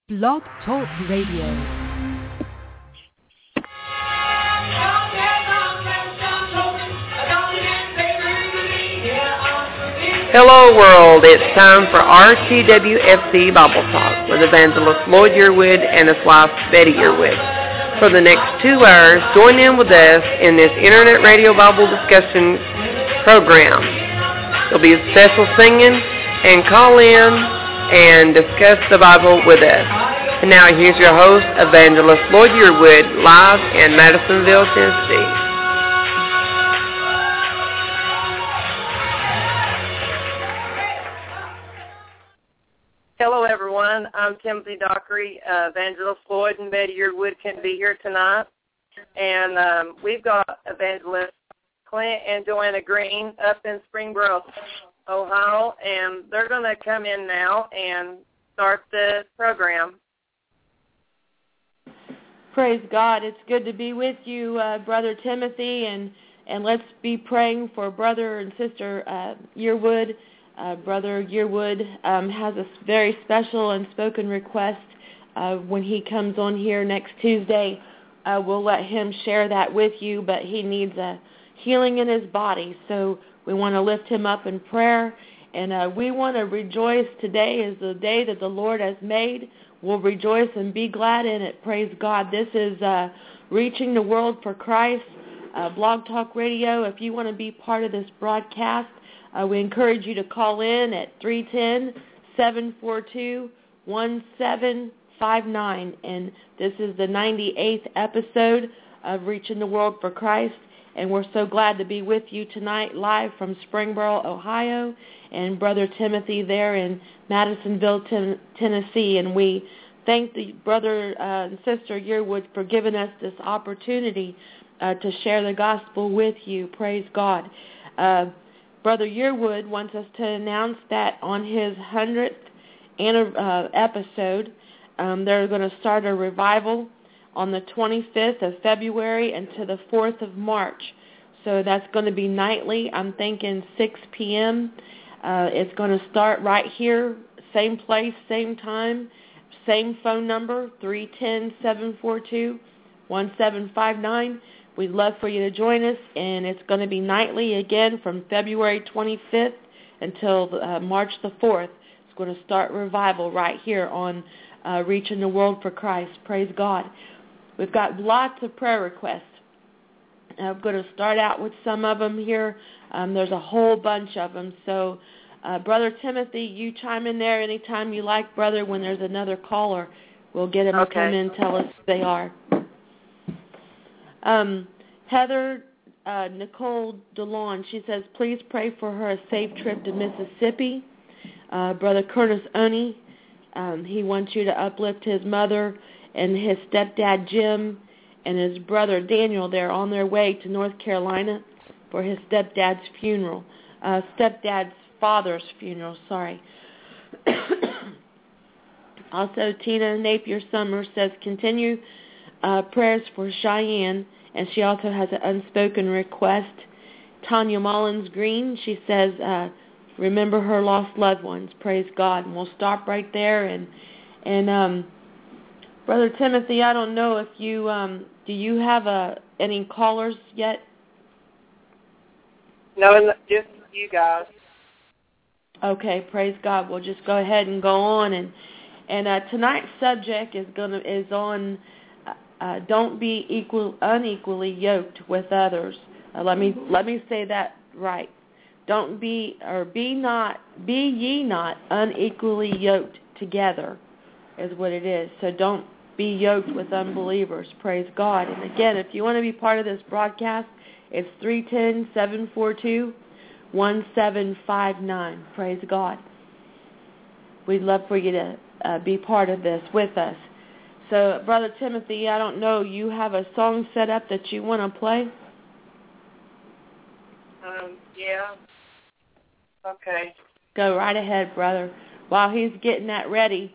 Blog Talk Radio. Hello world, it's time for RTWFC Bible Talk with Evangelist Lloyd Yearwood and his wife Betty Yearwood. For the next 2 hours, join in with us in this Internet Radio Bible discussion program. There'll be special singing and call in and discuss the Bible with us. And now here's your host, Evangelist Lloyd Yearwood, live in Madisonville, Tennessee. Hello, everyone. I'm Timothy Dockery. Evangelist Lloyd and Betty Yearwood can be here tonight. And we've got Evangelist Clint and Joanna Green up in Springboro, Ohio, and they're going to come in now and start the program. Praise God. It's good to be with you, Brother Timothy, and let's be praying for Brother and Sister Yearwood. Brother Yearwood has a very special unspoken request. When he comes on here next Tuesday, we'll let him share that with you, but he needs a healing in his body, so we want to lift him up in prayer, and we want to rejoice. Today is the day that the Lord has made. We'll rejoice and be glad in it. Praise God. This is Reaching the World for Christ, Blog Talk Radio. If you want to be part of this broadcast, we encourage you to call in at 310-742-1759, and this is the 98th episode of Reaching the World for Christ. And we're so glad to be with you tonight, live from Springboro, Ohio, and Brother Timothy there in Madisonville, Tennessee. And we thank the brother and sister Yearwood for giving us this opportunity to share the gospel with you. Praise God. Brother Yearwood wants us to announce that on his 100th episode, they're going to start a revival on the 25th of February until the 4th of March. So that's going to be nightly. I'm thinking 6 p.m. It's going to start right here, same place, same time, same phone number, 310-742-1759. We'd love for you to join us, and it's going to be nightly again from February 25th until March the 4th. It's going to start revival right here on Reaching the World for Christ. Praise God. We've got lots of prayer requests. I'm going to start out with some of them here. There's a whole bunch of them. So, Brother Timothy, you chime in there anytime you like, brother. When there's another caller, we'll get them to come in and tell us who they are. Heather Nicole DeLon, she says, please pray for her a safe trip to Mississippi. Brother Curtis Oney, he wants you to uplift his mother and his stepdad Jim and his brother Daniel. They're on their way to North Carolina for his stepdad's funeral. Stepdad's father's funeral, sorry. Also, Tina Napier Summers says, continue prayers for Cheyenne, and she also has an unspoken request. Tanya Mullins Green, she says, remember her lost loved ones. Praise God. And we'll stop right there. And Brother Timothy, I don't know if you, do you have any callers yet? No, just you guys. Okay, praise God. We'll just go ahead and go on. And tonight's subject is on don't be unequally yoked with others. Let me say that right. Don't be ye not unequally yoked together is what it is. So don't be yoked with unbelievers. Praise God. And again, if you want to be part of this broadcast, it's 310-742-1759. Praise God. We'd love for you to be part of this with us. So, Brother Timothy, I don't know, you have a song set up that you want to play? Yeah. Okay. Go right ahead, brother. While he's getting that ready,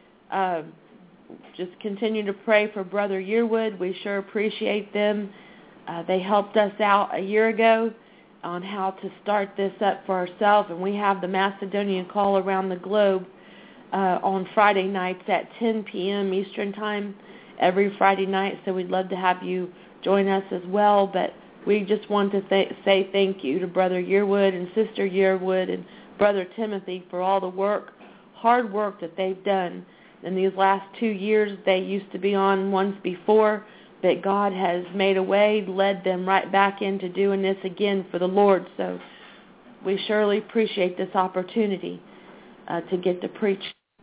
just continue to pray for Brother Yearwood. We sure appreciate them. They helped us out a year ago on how to start this up for ourselves, and we have the Macedonian call around the globe on Friday nights at 10 p.m. Eastern Time every Friday night, so we'd love to have you join us as well. But we just want to say thank you to Brother Yearwood and Sister Yearwood and Brother Timothy for all the hard work that they've done in these last 2 years. They used to be on once before, but God has made a way, led them right back into doing this again for the Lord. So we surely appreciate this opportunity to get to preach.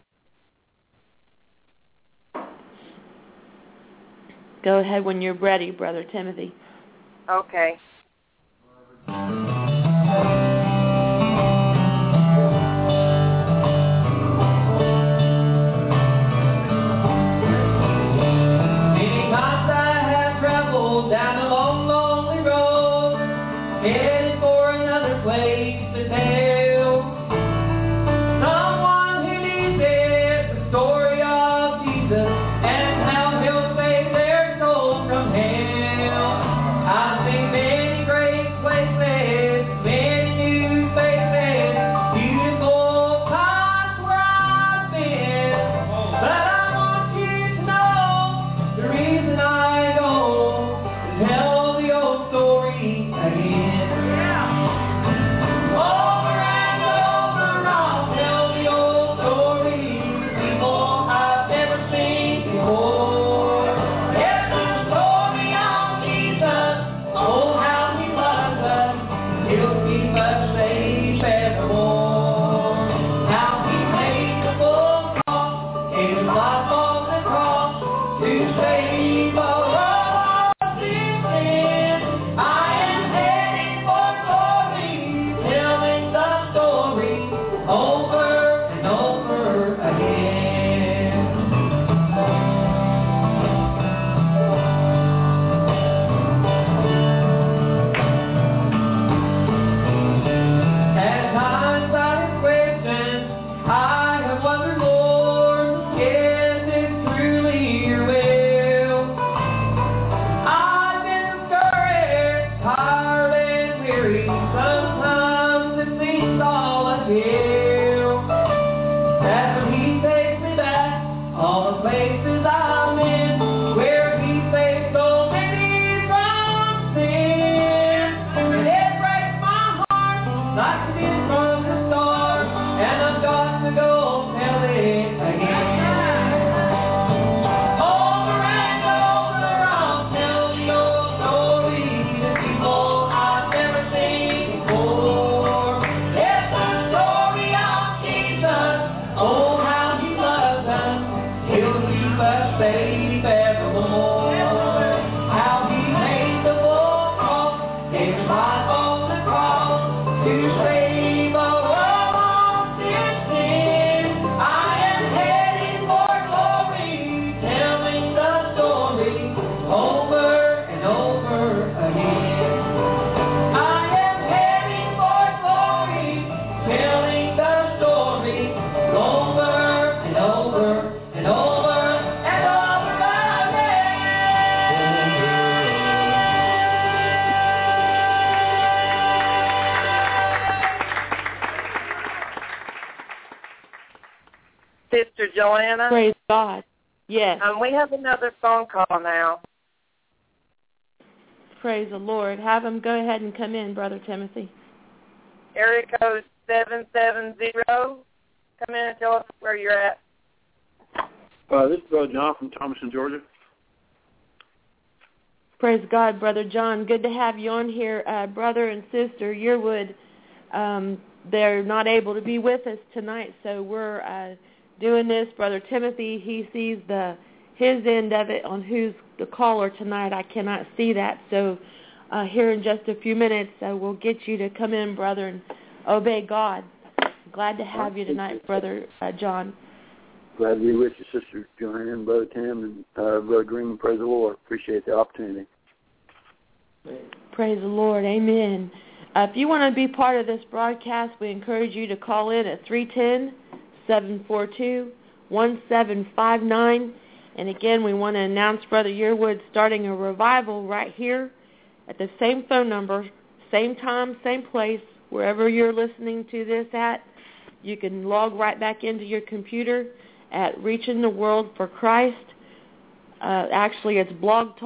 Go ahead when you're ready, Brother Timothy. Okay. Sister Joanna. Praise God. Yes. We have another phone call now. Praise the Lord. Have him go ahead and come in, Brother Timothy. Area code 770. Come in and tell us where you're at. This is Brother John from Thomaston, Georgia. Praise God, Brother John. Good to have you on here. Brother and Sister Yearwood, they're not able to be with us tonight, so we're doing this. Brother Timothy, he sees his end of it on who's the caller tonight. I cannot see that, so here in just a few minutes, we'll get you to come in, brother, and obey God. Glad to have you tonight, Brother John. Glad to be with you, Sister Joanne, and Brother Tim, and Brother Green. Praise the Lord. Appreciate the opportunity. Praise the Lord. Amen. If you want to be part of this broadcast, we encourage you to call in at 310-742-1759. And again, we want to announce Brother Yearwood starting a revival right here at the same phone number, same time, same place, wherever you're listening to this at. You can log right back into your computer at Reaching the World for Christ. Actually, it's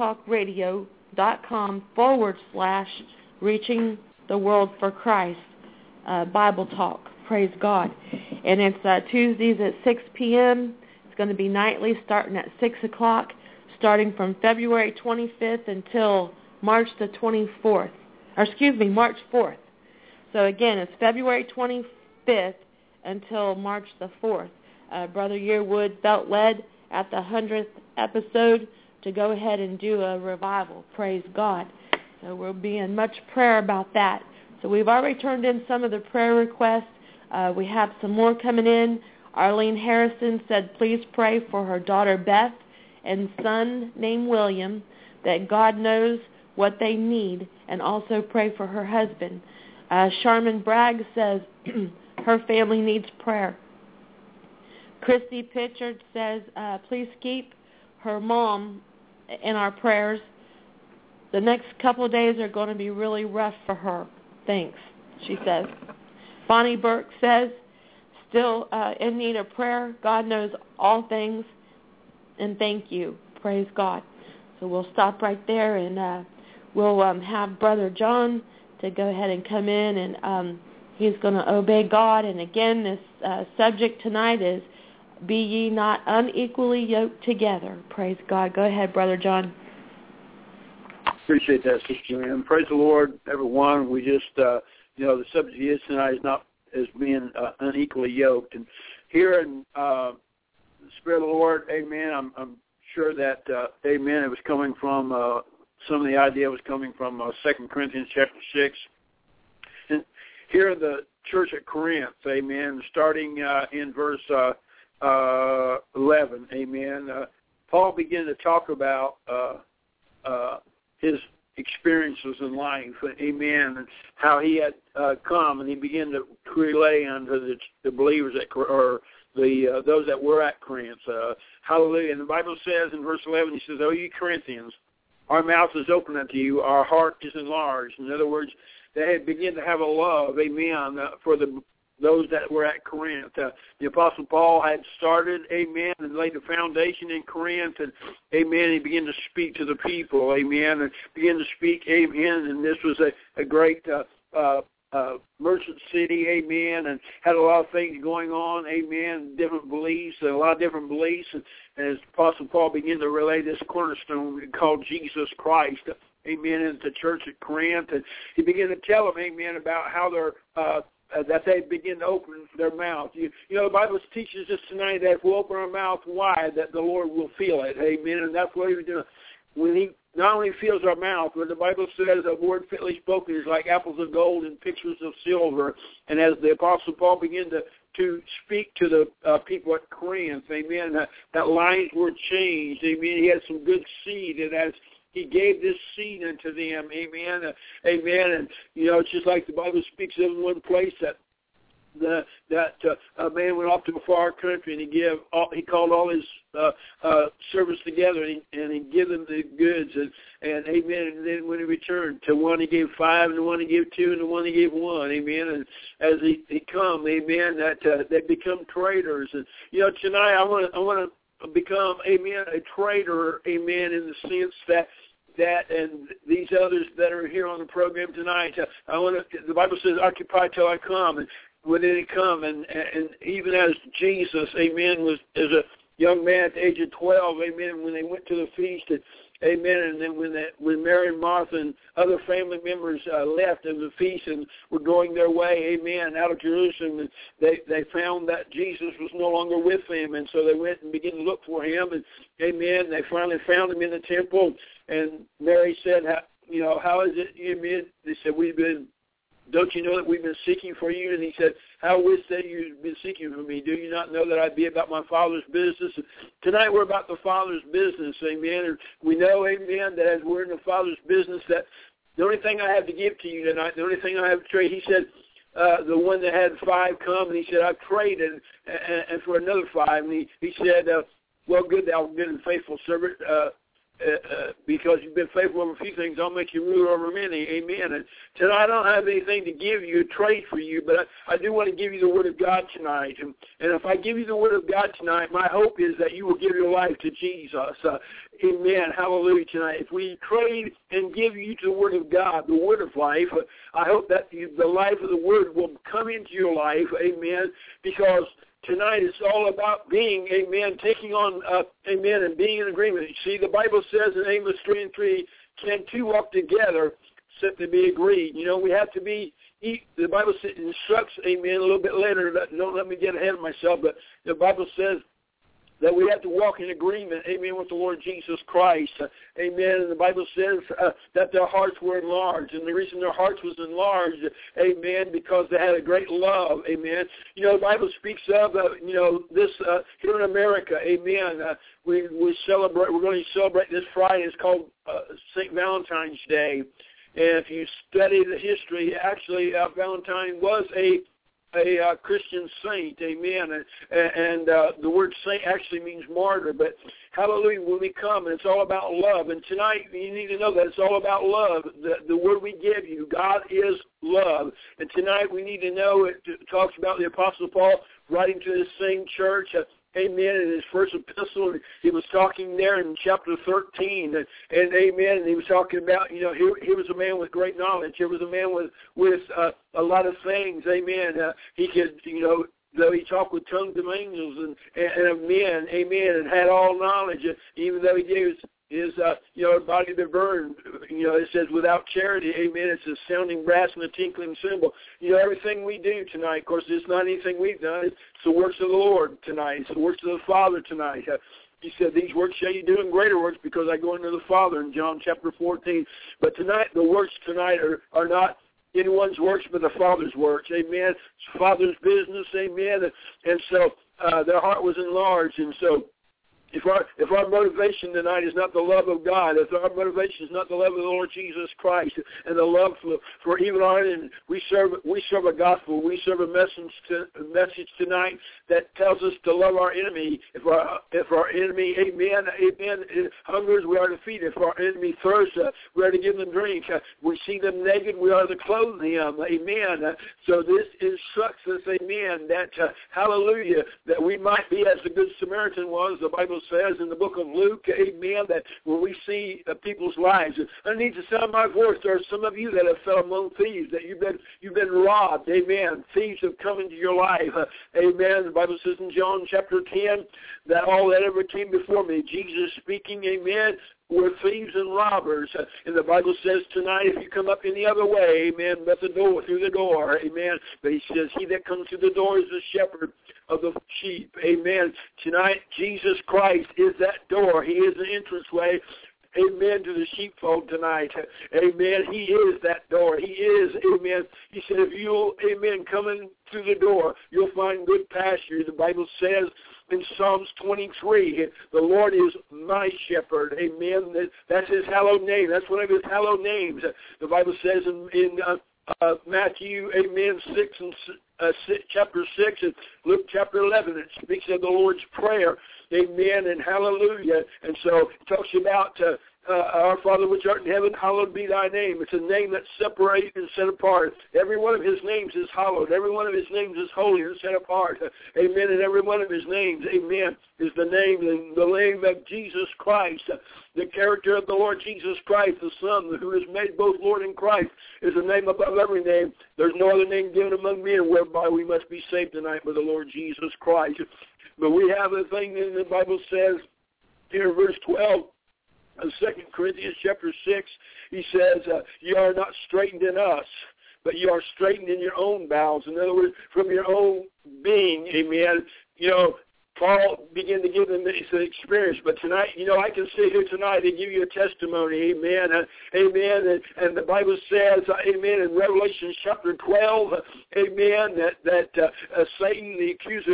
blogtalkradio.com/Reaching the World for Christ Bible Talk. Praise God. And it's Tuesdays at 6 p.m. It's going to be nightly starting at 6 o'clock, starting from February 25th until March the 24th. March 4th. So again, it's February 25th until March the 4th. Brother Yearwood felt led at the 100th episode to go ahead and do a revival. Praise God. So we'll be in much prayer about that. So we've already turned in some of the prayer requests. We have some more coming in. Arlene Harrison said, please pray for her daughter Beth and son named William, that God knows what they need, and also pray for her husband. Charmin Bragg says her family needs prayer. Christy Pitchard says, please keep her mom in our prayers. The next couple of days are going to be really rough for her. Thanks, she says. Bonnie Burke says, still in need of prayer. God knows all things, and thank you. Praise God. So we'll stop right there, and we'll have Brother John to go ahead and come in, and he's going to obey God. And again, this subject tonight is, be ye not unequally yoked together. Praise God. Go ahead, Brother John. Appreciate that, Sister Joanne. Praise the Lord, everyone. We just, the subject is tonight is not as being unequally yoked. And here in the Spirit of the Lord, amen, I'm sure that, amen, it was coming from, some of the idea was coming from 2 Corinthians chapter 6. And here in the church at Corinth, amen, starting in verse 11, amen, Paul began to talk about his experiences in life, amen, and how he had come, and he began to relay unto the believers or those that were at Corinth. Hallelujah. And the Bible says in verse 11, he says, O ye Corinthians, our mouth is open unto you, our heart is enlarged. In other words, they had begun to have a love, amen, for those that were at Corinth. The Apostle Paul had started, amen, and laid the foundation in Corinth, and, amen, he began to speak to the people, amen, and began to speak, amen, and this was a great merchant city, amen, and had a lot of things going on, amen, different beliefs, a lot of different beliefs, and as Apostle Paul began to relay this cornerstone called Jesus Christ, amen, into the church at Corinth, and he began to tell them, amen, about how they're that they begin to open their mouth. You know, the Bible teaches us tonight that if we open our mouth wide, that the Lord will feel it. Amen. And that's what He was doing. When He not only fills our mouth, but the Bible says a word fitly spoken is like apples of gold and pictures of silver. And as the Apostle Paul began to speak to the people at Corinth, amen, that lives were changed. Amen. He had some good seed, and as He gave this seed unto them, amen, amen. And, it's just like the Bible speaks of in one place that a man went off to a far country, and he called all his servants together, and he gave them the goods, and amen. And then when he returned, to one he gave 5, and to one he gave 2, and to one he gave 1, amen. And as he come, amen, that they become traders. And tonight I want to become, amen, a trader, amen, in the sense that and these others that are here on the program tonight, the Bible says, occupy till I come. And when did He come? And even as Jesus, amen, was as a young man at the age of 12, amen, when they went to the feast, and amen, and then when Mary and Martha and other family members left of the feast and were going their way, amen, out of Jerusalem, and they found that Jesus was no longer with them, and so they went and began to look for Him, and amen, they finally found Him in the temple, and Mary said, how is it, amen? They said, don't you know that we've been seeking for you? And He said, how is that you've been seeking for me? Do you not know that I be about my Father's business? And tonight we're about the Father's business, amen. And we know, amen, that as we're in the Father's business, that the only thing I have to give to you tonight, the only thing I have to trade, He said, the one that had 5 come, and He said, I've traded and for another 5. And he said, well, good, thou good and faithful servant. because you've been faithful over a few things, I'll make you ruler over many. Amen. And tonight I don't have anything to give you, trade for you, but I do want to give you the Word of God tonight. And if I give you the Word of God tonight, my hope is that you will give your life to Jesus. Amen. Hallelujah tonight. If we trade and give you to the Word of God, the Word of life, I hope that the life of the Word will come into your life. Amen. Because tonight it's all about being, amen, taking on, amen, and being in agreement. You see, the Bible says in Amos 3:3, can two walk together except they be agreed? You know, we have to be, the Bible instructs, amen, a little bit later, don't let me get ahead of myself, but the Bible says that we have to walk in agreement, amen, with the Lord Jesus Christ. Amen. And the Bible says that their hearts were enlarged. And the reason their hearts was enlarged, amen, because they had a great love, amen. You know, the Bible speaks of, this here in America, amen. We're going to celebrate this Friday. It's called St. Valentine's Day. And if you study the history, actually, Valentine was a Christian saint, amen, and the word saint actually means martyr, but hallelujah, when we come, and it's all about love, and tonight you need to know that it's all about love. The word we give you, God is love, and tonight we need to know, it talks about the Apostle Paul writing to this same church, amen, in his first epistle, he was talking there in chapter 13, and amen, and he was talking about, here was a man with great knowledge, here was a man with a lot of things, amen, he could, though he talked with tongues of angels and of men, amen, and had all knowledge, even though he gave his body to burn, it says without charity, amen, it's a sounding brass and a tinkling cymbal. Everything we do tonight, of course, it's not anything we've done, it's the works of the Lord tonight, it's the works of the Father tonight. He said, these works shall you do, and greater works, because I go into the Father in John chapter 14. But tonight, the works tonight are not anyone's works, but the Father's works, amen. It's the Father's business, amen. And so their heart was enlarged, and so if our motivation tonight is not the love of God, if our motivation is not the love of the Lord Jesus Christ and the love for even our enemies, we serve a gospel, we serve a message tonight that tells us to love our enemy. If our enemy, amen, hungers, we are to feed. If our enemy thirsts, we are to give them drink. We see them naked, we are to clothe them, amen. So this instructs us, amen, that hallelujah, that we might be as the Good Samaritan was. The Bible says in the book of Luke, amen, that when we see people's lives, underneath the sound of my voice, there are some of you that have fell among thieves, that you've been robbed, amen. Thieves have come into your life, amen. The Bible says in John chapter 10 that all that ever came before me, Jesus speaking, amen, were thieves and robbers. And the Bible says tonight, if you come up any other way, amen, but through the door, amen. But he says, he that comes through the door is the shepherd of the sheep, amen. Tonight, Jesus Christ is that door. He is the entranceway, amen, to the sheepfold tonight. Amen. He is that door. He is, amen. He said, if you'll, amen, come in through the door, you'll find good pasture. The Bible says in Psalms 23, the Lord is my shepherd, amen. That's his hallowed name. That's one of his hallowed names. The Bible says in Matthew, amen, chapter 6 and Luke chapter 11, it speaks of the Lord's Prayer, amen, and hallelujah. And so it talks about our Father which art in heaven, hallowed be thy name. It's a name that's separated and set apart. Every one of his names is hallowed. Every one of his names is holy and set apart. Amen. And every one of his names, amen, is the name of Jesus Christ. The character of the Lord Jesus Christ, the Son, who is made both Lord and Christ, is a name above every name. There's no other name given among men whereby we must be saved tonight but the Lord Jesus Christ. But we have a thing that the Bible says here in verse 12, of 2 Corinthians chapter 6, he says, you are not straightened in us, but you are straightened in your own bowels. In other words, from your own being, amen. Paul began to give them this experience, but tonight, I can sit here tonight and give you a testimony, amen, amen, and the Bible says, amen, in Revelation chapter 12, amen, that Satan, the accuser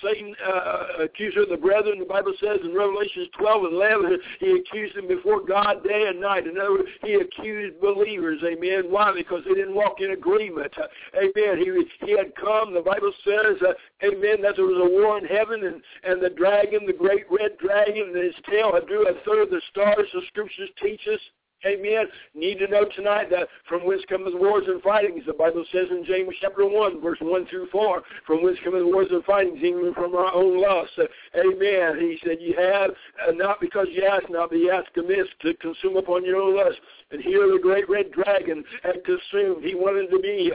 of the brethren, the Bible says in Revelation 12 and 11, he accused them before God day and night. In other words, he accused believers, amen. Why? Because they didn't walk in agreement, amen. He had come, the Bible says, amen, that there was a war in heaven, and the dragon, the great red dragon, and his tail had drew a third of the stars, the scriptures teach us. Amen. Need to know tonight that from whence cometh wars and fightings. The Bible says in James chapter 1, verse 1 through 4, from whence cometh wars and fightings, even from our own lust. Amen. He said, you have, not because you ask not, but you ask amiss to consume upon your own lust. And here the great red dragon had consumed. He wanted to be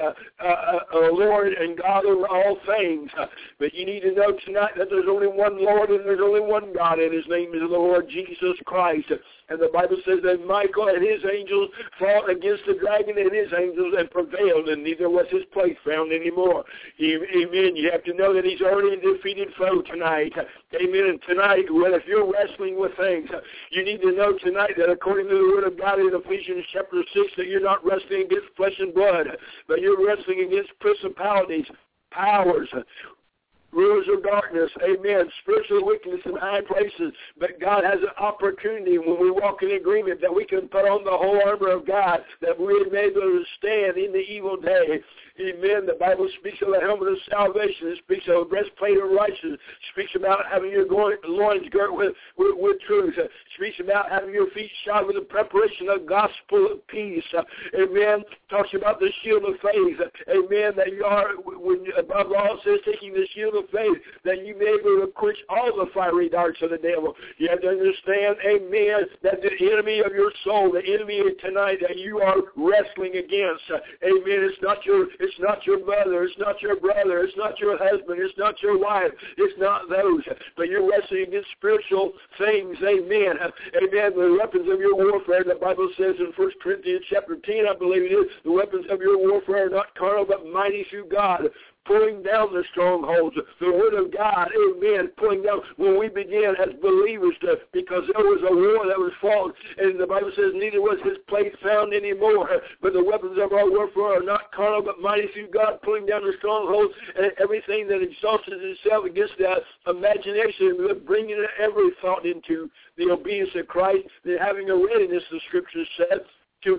a Lord and God over all things. But you need to know tonight that there's only one Lord and there's only one God, and his name is the Lord Jesus Christ. And the Bible says that Michael and his angels fought against the dragon and his angels and prevailed, and neither was his place found anymore. Amen. You have to know that he's already a defeated foe tonight. Amen. And tonight, well, if you're wrestling with things, you need to know tonight that according to the Word of God in Ephesians chapter 6, that you're not wrestling against flesh and blood, but you're wrestling against principalities, powers, rulers of darkness, amen, spiritual wickedness in high places. But God has an opportunity when we walk in agreement that we can put on the whole armor of God, that we may be able to stand in the evil day. Amen. The Bible speaks of the helmet of salvation. It speaks of a breastplate of righteousness. It speaks about having your loins girt with truth. It speaks about having your feet shod with the preparation of the gospel of peace. Amen. Talks about the shield of faith. Amen. That you are, when above all says, taking the shield of faith, that you may be able to quench all the fiery darts of the devil. You have to understand, amen, that the enemy of your soul, the enemy tonight that you are wrestling against, amen, it's not your mother, it's not your brother, it's not your husband, it's not your wife, it's not those, but you're wrestling against spiritual things, amen. Amen. The weapons of your warfare, the Bible says in 1 Corinthians chapter 10, I believe it is, the weapons of your warfare are not carnal, but mighty through God, pulling down the strongholds, the Word of God, amen, pulling down when we begin as believers because there was a war that was fought, and the Bible says neither was his place found anymore, but the weapons of our warfare are not carnal, but mighty through God, pulling down the strongholds and everything that exalts itself against that imagination, bringing every thought into the obedience of Christ, and having a readiness, the Scripture says, to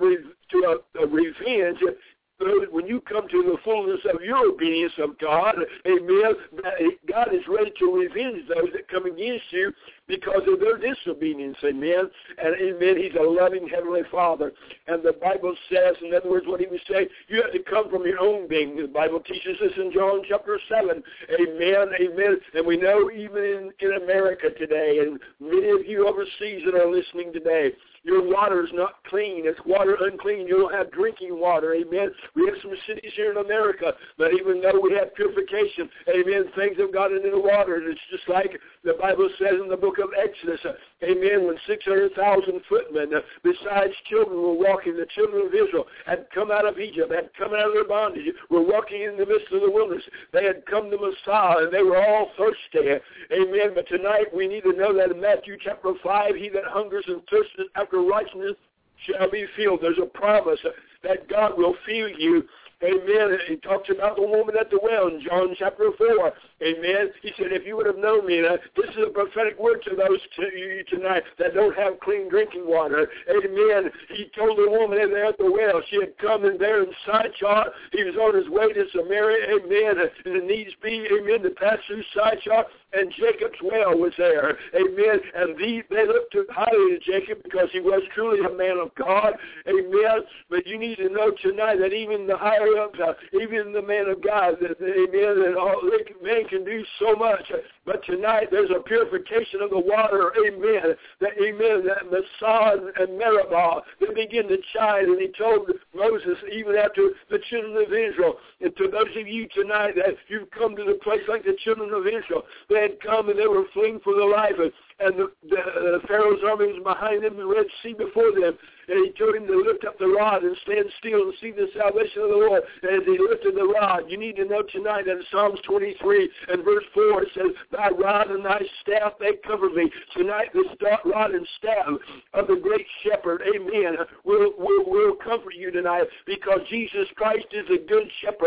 a revenge. When you come to the fullness of your obedience of God, amen, God is ready to revenge those that come against you because of their disobedience, amen. And amen, he's a loving Heavenly Father. And the Bible says, in other words, what he was saying, you have to come from your own being. The Bible teaches us in John chapter 7, amen, amen. And we know even in America today, and many of you overseas that are listening today, your water is not clean. It's water unclean. You don't have drinking water. Amen. We have some cities here in America, but even though we have purification, amen, things have gotten into the water. And it's just like the Bible says in the book of Exodus, amen, when 600,000 footmen, besides children, were walking, the children of Israel had come out of Egypt, had come out of their bondage, were walking in the midst of the wilderness. They had come to Messiah, and they were all thirsty. Amen. But tonight we need to know that in Matthew chapter 5, he that hungers and thirsteth after righteousness shall be filled. There's a promise that God will fill you. Amen. He talks about the woman at the well in John chapter 4. Amen. He said, if you would have known me, this is a prophetic word to those to you tonight that don't have clean drinking water. Amen. He told the woman there at the well, she had come in there in Sychar. He was on his way to Samaria. Amen. And it needs be, amen, to pass through Sychar. And Jacob's well was there. Amen. And they looked highly to Jacob because he was truly a man of God. Amen. But you need to know tonight that even the higher up, even the man of God, that, amen, that man can do so much. But tonight there's a purification of the water. Amen. That, amen, that Massah and Meribah, they begin to chide. And he told Moses, even after the children of Israel, and to those of you tonight that you've come to the place like the children of Israel, they had come and they were fleeing for their life, and the Pharaoh's army was behind them, the Red Sea before them, and he told him to lift up the rod and stand still and see the salvation of the Lord. And as he lifted the rod, you need to know tonight that in Psalms 23 and verse 4 it says, thy rod and thy staff, they cover me. Tonight the rod and staff of the great shepherd, amen, will comfort you tonight, because Jesus Christ is a good shepherd.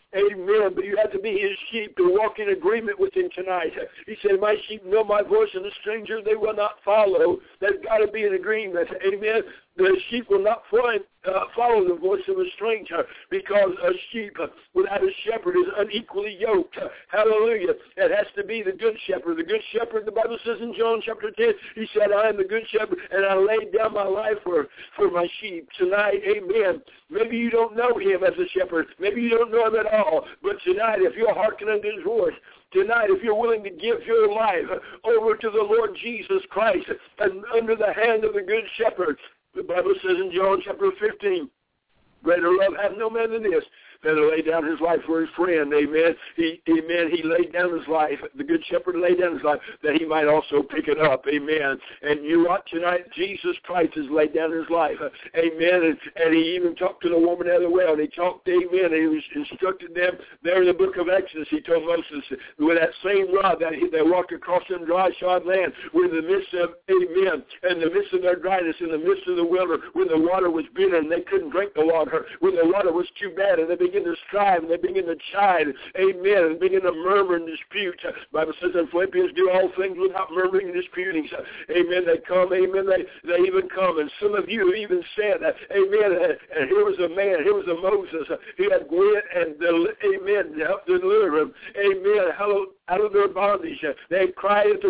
Amen. But you have to be his sheep to walk in agreement with him tonight. He said, my sheep know my voice, and the stranger they will not follow. There's got to be an agreement. Amen. The sheep will not follow the voice of a stranger, because a sheep without a shepherd is unequally yoked. Hallelujah. It has to be the good shepherd. The good shepherd, the Bible says in John chapter 10, he said, I am the good shepherd, and I laid down my life for my sheep. Tonight, amen. Maybe you don't know him as a shepherd. Maybe you don't know him at all. But tonight, if you're hearkening unto his voice, tonight, if you're willing to give your life over to the Lord Jesus Christ and under the hand of the good shepherd, the Bible says in John chapter 15, greater love hath no man than this, that he laid down his life for his friend. Amen. He laid down his life. The good shepherd laid down his life that he might also pick it up. Amen. And you know what? Tonight, Jesus Christ has laid down his life. Amen. And he even talked to the woman at the well. And he talked, amen, and he was instructed them there in the book of Exodus. He told Moses, with that same rod that they walked across some dry, shod land, in the midst of, amen, in the midst of their dryness, in the midst of the wilderness, when the water was bitter and they couldn't drink the water, when the water was too bad, and they begin to strive, and they begin to chide, amen, and begin to murmur and dispute. The Bible says in Philippians, do all things without murmuring and disputing. Amen. They come, amen, they even come, and some of you even said, amen, and here was a man, here was a Moses, he had went and, amen, helped deliver him, amen, out of their bondage. They cried at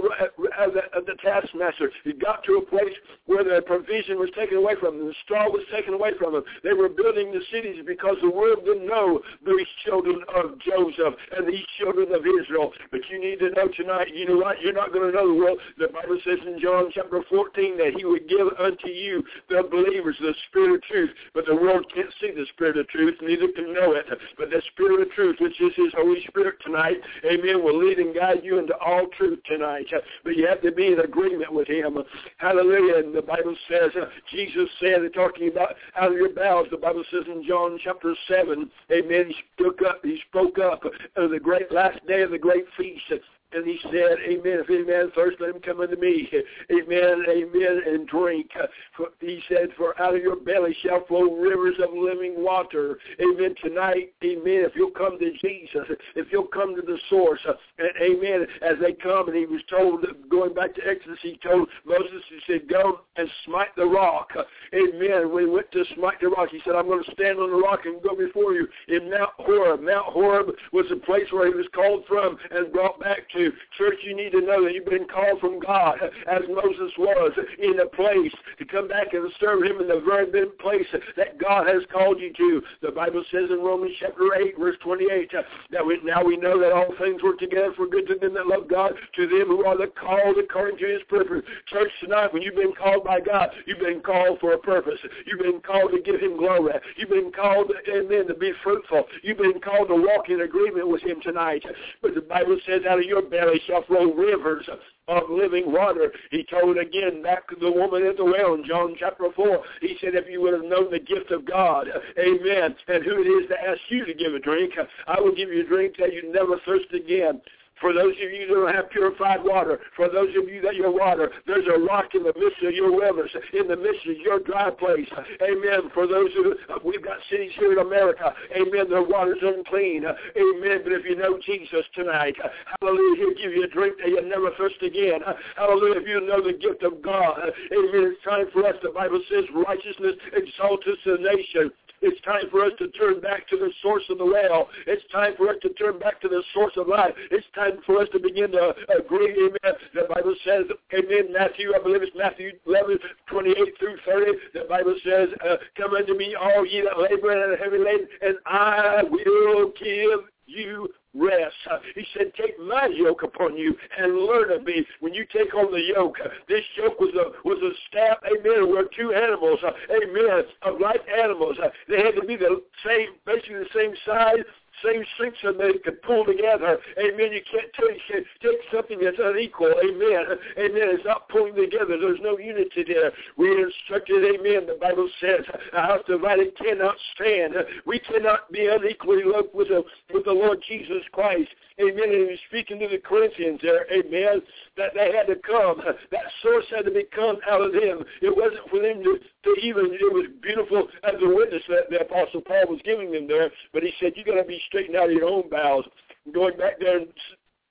the taskmaster. He got to a place where the provision was taken away from them, the straw was taken away from them. They were building the cities because the world didn't know these children of Joseph and these children of Israel. But you need to know tonight, you know what? You're not going to know the world. The Bible says in John chapter 14 that he would give unto you, the believers, the spirit of truth. But the world can't see the spirit of truth, neither can know it. But the spirit of truth, which is his Holy Spirit tonight, amen, will lead and guide you into all truth tonight. But you have to be in agreement with him. Hallelujah. And the Bible says, Jesus said, talking about out of your bowels, the Bible says in John chapter 7, amen, he spoke up of the great last day of the great feast. And he said, amen, if any man thirst, let him come unto me. Amen, amen, and drink. He said, for out of your belly shall flow rivers of living water. Amen, tonight, amen, if you'll come to Jesus, if you'll come to the source, and amen, as they come, and he was told, going back to Exodus, he told Moses, he said, go and smite the rock. Amen, when he went to smite the rock, he said, I'm going to stand on the rock and go before you in Mount Horeb. Mount Horeb was the place where he was called from and brought back to. Church, you need to know that you've been called from God, as Moses was, in a place to come back and serve him in the very place that God has called you to. The Bible says in Romans chapter 8, verse 28, that now we know that all things work together for good to them that love God, to them who are the called according to his purpose. Church, tonight, when you've been called by God, you've been called for a purpose. You've been called to give him glory. You've been called, amen, to be fruitful. You've been called to walk in agreement with him tonight. But the Bible says out of your belly shall flow rivers of living water. He told again back to the woman at the well in John chapter 4. He said, if you would have known the gift of God, amen, and who it is to ask you to give a drink, I will give you a drink that you never thirst again. For those of you that don't have purified water, for those of you that your water, there's a rock in the midst of your wilderness, in the midst of your dry place. Amen. For those who, we've got cities here in America, amen, their water's unclean. Amen. But if you know Jesus tonight, hallelujah, he'll give you a drink that you'll never thirst again. Hallelujah, if you know the gift of God. Amen. It's time for us, the Bible says, righteousness exalteth the nation. It's time for us to turn back to the source of the well. It's time for us to turn back to the source of life. It's time for us to begin to agree, amen. The Bible says, amen, Matthew, I believe it's Matthew 11, 28 through 30. The Bible says, come unto me, all ye that labor and are heavy laden, and I will give you rest. He said, take my yoke upon you and learn of me. When you take on the yoke, this yoke was a staff, amen, where two animals, amen, of like animals. They had to be the same, basically the same size, same strength so they could pull together. Amen. You can't take something that's unequal. Amen. Amen. It's not pulling together. There's no unity there. We're instructed, amen. The Bible says a house divided cannot stand. We cannot be unequally yoked with the Lord Jesus Christ. Amen. And he's speaking to the Corinthians there, amen, that they had to come. That source had to become out of them. It wasn't for them to even, it was beautiful as a witness that the Apostle Paul was giving them there, but he said, you're going to be straighten out your own bowels. Going back there in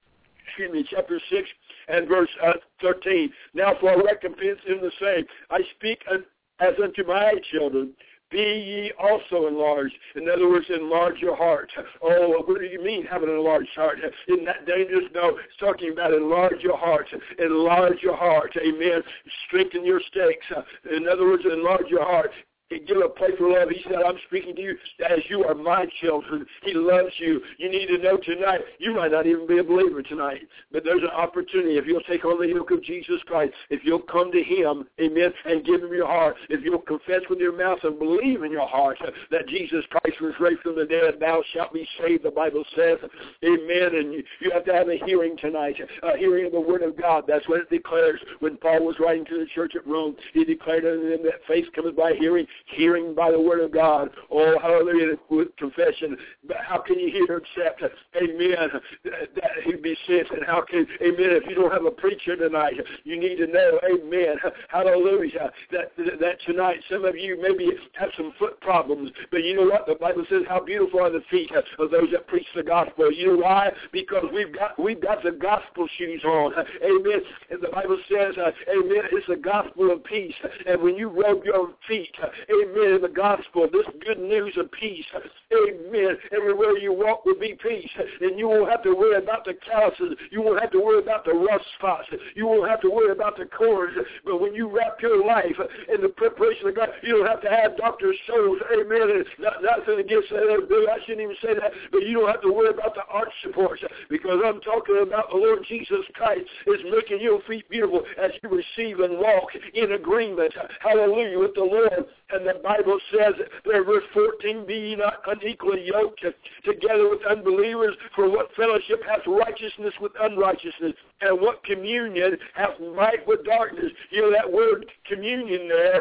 chapter 6 and verse 13. Now for a recompense in the same, I speak as unto my children, be ye also enlarged. In other words, enlarge your heart. Oh, what do you mean having an enlarged heart? Isn't that dangerous? No, it's talking about enlarge your heart. Enlarge your heart. Amen. Strengthen your stakes. In other words, enlarge your heart. Give a place for love. He said, I'm speaking to you as you are my children. He loves you. You need to know tonight, you might not even be a believer tonight, but there's an opportunity. If you'll take on the yoke of Jesus Christ, if you'll come to him, amen, and give him your heart, if you'll confess with your mouth and believe in your heart that Jesus Christ was raised from the dead, thou shalt be saved, the Bible says, amen, and you have to have a hearing tonight, a hearing of the Word of God. That's what it declares. When Paul was writing to the church at Rome, he declared unto them that faith comes by hearing by the Word of God. Oh, hallelujah, with confession. But how can you hear except, amen, that he be sent? And how can, amen, if you don't have a preacher tonight, you need to know, amen, hallelujah, that tonight some of you maybe have some foot problems, but you know what? The Bible says how beautiful are the feet of those that preach the gospel. You know why? Because we've got the gospel shoes on. Amen. And the Bible says, amen, it's the gospel of peace. And when you rub your feet, amen, in the gospel, this good news of peace, amen, everywhere you walk will be peace. And you won't have to worry about the calluses. You won't have to worry about the rust spots. You won't have to worry about the corns. But when you wrap your life in the preparation of God, you don't have to have doctor's shows, amen, and nothing against that. I shouldn't even say that, but you don't have to worry about the arch supports, because I'm talking about the Lord Jesus Christ is making your feet beautiful as you receive and walk in agreement, hallelujah, with the Lord. And the Bible says, there, verse 14, be ye not unequally yoked together with unbelievers, for what fellowship hath righteousness with unrighteousness, and what communion hath light with darkness. You know, that word communion there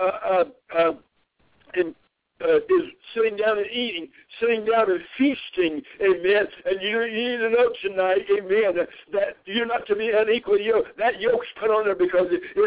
is sitting down and eating, sitting down and feasting, amen. And you need to know tonight, amen, that you're not to be unequally yoked. That yoke's put on there because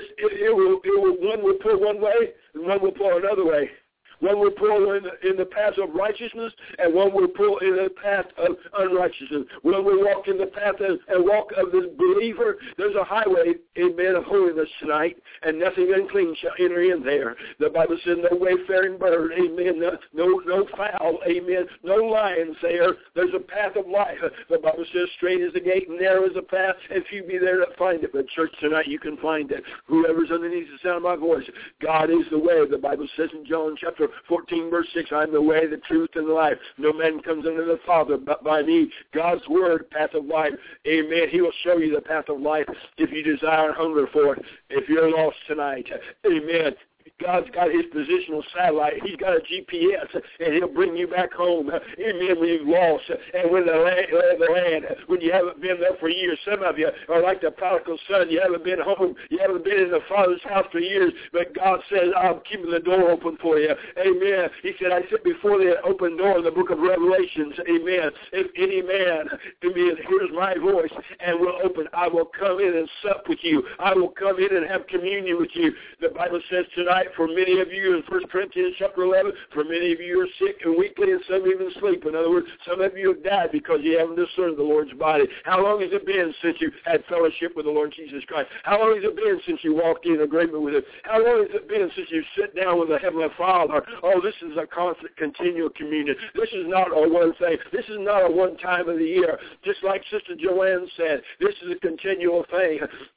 it will one will pull one way and one will pull another way. One will pull in the path of righteousness, and one will pull in the path of unrighteousness. One will walk in the path and walk of the believer. There's a highway, amen, of holiness tonight, and nothing unclean shall enter in there. The Bible says no wayfaring bird, amen, no fowl, amen, no lions there. There's a path of life. The Bible says straight is the gate and narrow is the path, and few be there that find it. But church, tonight you can find it. Whoever's underneath the sound of my voice, God is the way. The Bible says in John chapter 14, verse 6, I am the way, the truth, and the life. No man comes unto the Father but by me. God's word, path of life. Amen. He will show you the path of life if you desire and hunger for it. If you're lost tonight, amen. God's got his positional satellite. He's got a GPS, and he'll bring you back home. Amen. When you've lost, and when the land, when you haven't been there for years. Some of you are like the prodigal son. You haven't been home. You haven't been in the Father's house for years. But God says, I'm keeping the door open for you. Amen. He said, I sit before the open door in the book of Revelations. Amen. If any man, amen, hears my voice and will open, I will come in and sup with you. I will come in and have communion with you. The Bible says tonight, for many of you, in 1 Corinthians chapter 11, for many of you are sick and weakly, and some even sleep. In other words, some of you have died because you haven't discerned the Lord's body. How long has it been since you had fellowship with the Lord Jesus Christ? How long has it been since you walked in agreement with Him? How long has it been since you sit down with the Heavenly Father? Oh, this is a constant, continual communion. This is not a one thing. This is not a one time of the year. Just like Sister Joanne said, this is a continual thing.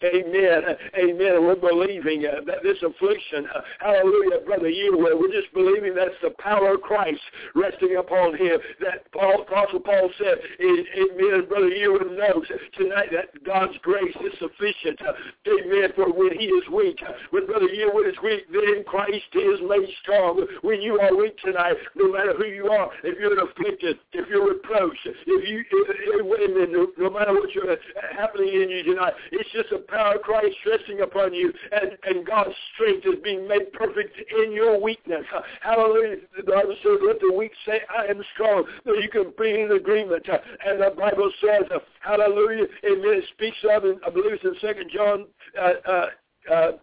Amen. Amen. And we're believing that this affliction, hallelujah, Brother Yearwood, we're just believing that's the power of Christ resting upon him. That Apostle Paul said, amen, Brother Yearwood knows tonight that God's grace is sufficient, amen, for when he is weak. When Brother Yearwood is weak, then Christ is made strong. When you are weak tonight, no matter who you are, if you're afflicted, if you're reproached, no matter what's happening in you tonight, it's just the power of Christ resting upon you, and God's strength is being made perfect in your weakness. Hallelujah. The Bible says, let the weak say, I am strong, so you can be in agreement. And the Bible says, hallelujah, amen, it speaks of, and I believe it's in 2 John, it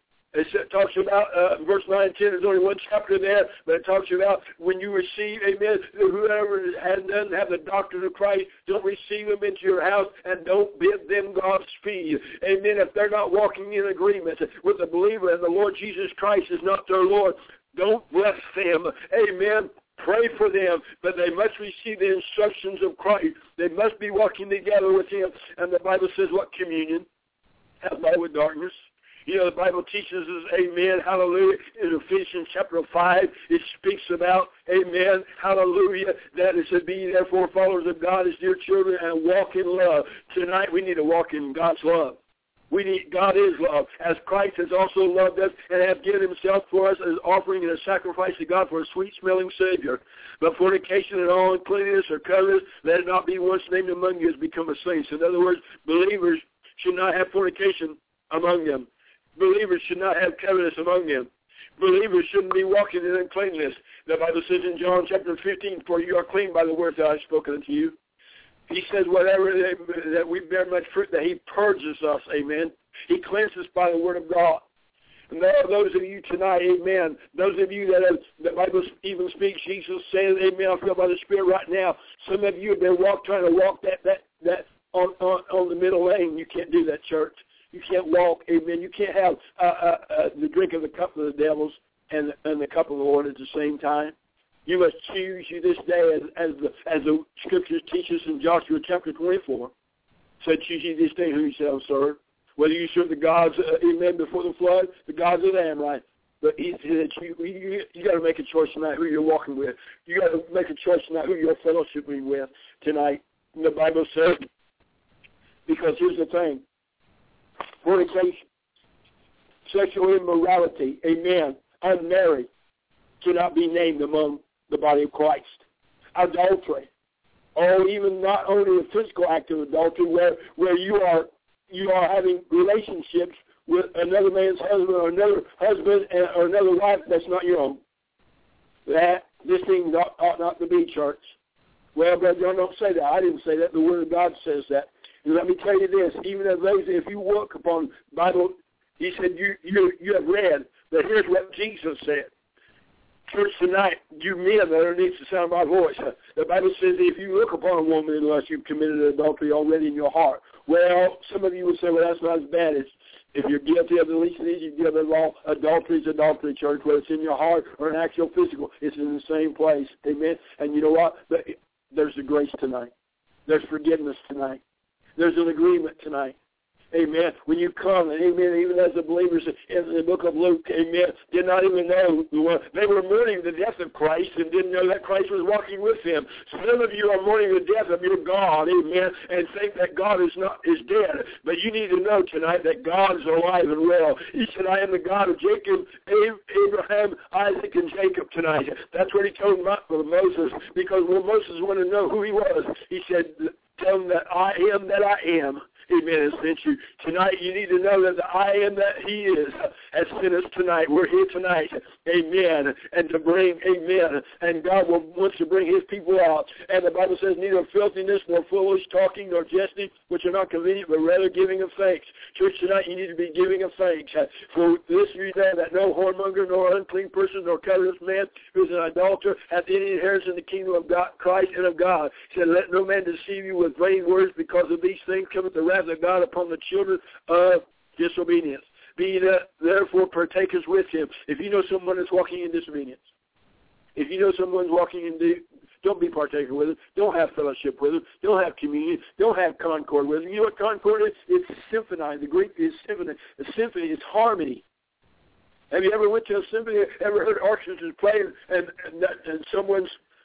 talks about, verse 9 and 10, there's only one chapter there, but it talks about when you receive, amen, whoever doesn't have the doctrine of Christ, don't receive them into your house and don't bid them Godspeed. Amen. If they're not walking in agreement with the believer and the Lord Jesus Christ is not their Lord, don't bless them. Amen. Pray for them, but they must receive the instructions of Christ. They must be walking together with Him. And the Bible says, what communion? Have light with darkness. You know, the Bible teaches us, amen, hallelujah, in Ephesians chapter 5, it speaks about, amen, hallelujah, that it should be, therefore, followers of God as dear children and walk in love. Tonight we need to walk in God's love. God is love, as Christ has also loved us and hath given Himself for us as offering and a sacrifice to God for a sweet-smelling Savior. But fornication and all uncleanness or covetousness, let it not be once named among you as become a saint. So in other words, believers should not have fornication among them. Believers should not have covetousness among them. Believers shouldn't be walking in uncleanness. The Bible says in John chapter 15, for you are clean by the words that I have spoken unto you. He says whatever that we bear much fruit, that He purges us, amen. He cleanses by the word of God. And there are those of you tonight, amen, those of you that the Bible even speaks, Jesus says, amen, I feel by the Spirit right now, some of you have been trying to walk that on the middle lane. You can't do that, church. You can't walk, amen. You can't have the drink of the cup of the devils and the cup of the Lord at the same time. You must choose you this day, as the Scriptures teach us in Joshua chapter 24. So choose you this day who you shall serve. Whether you serve the gods, amen, before the flood, the gods of the Amorites. But He said you got to make a choice tonight who you're walking with. You got to make a choice tonight who you're fellowshipping with tonight. And the Bible says, because here's the thing, fornication, sexual immorality, amen, unmarried, cannot be named among the body of Christ. Adultery, or even not only a physical act of adultery where you are having relationships with another man's husband or another husband or another wife that's not your own. This thing ought not to be, church. Well, brother John, don't say that. I didn't say that. The Word of God says that. And let me tell you this, even as those, if you look upon the Bible, He said you have read, but here's what Jesus said. Church tonight, you men that are underneath the sound of my voice, the Bible says if you look upon a woman unless you've committed adultery already in your heart. Well, some of you would say, well, that's not as bad as if you're guilty of the least of these, you give the law. Adultery is adultery, church, whether it's in your heart or an actual physical. It's in the same place. Amen? And you know what? There's the grace tonight. There's forgiveness tonight. There's an agreement tonight. Amen. When you come, and amen, even as the believers in the book of Luke, amen, did not even know, they were mourning the death of Christ and didn't know that Christ was walking with them. Some of you are mourning the death of your God, amen, and think that God is dead. But you need to know tonight that God is alive and well. He said, I am the God of Jacob, Abraham, Isaac, and Jacob tonight. That's what He told Moses, because when Moses wanted to know who he was, he said, tell him that I am that I am. Amen, has sent you. Tonight you need to know that the I am that He is has sent us tonight. We're here tonight. Amen. And to bring, amen. And God wants to bring His people out. And the Bible says neither filthiness nor foolish talking nor jesting, which are not convenient, but rather giving of thanks. Church, tonight you need to be giving of thanks. For this reason that no whoremonger nor unclean person nor covetous man who is an adulterer hath any inheritance in the kingdom of God, Christ and of God. He said, let no man deceive you with vain words, because of these things cometh the wrath of God upon the children of disobedience. Be therefore partakers with Him. If you know someone that's walking in disobedience, if you know someone's walking in don't be partaker with them. Don't have fellowship with them. Don't have communion. Don't have concord with them. You know what concord is? It's symphony. The Greek is symphony. The symphony is harmony. Have you ever went to a symphony? Ever heard orchestras playing and someone's,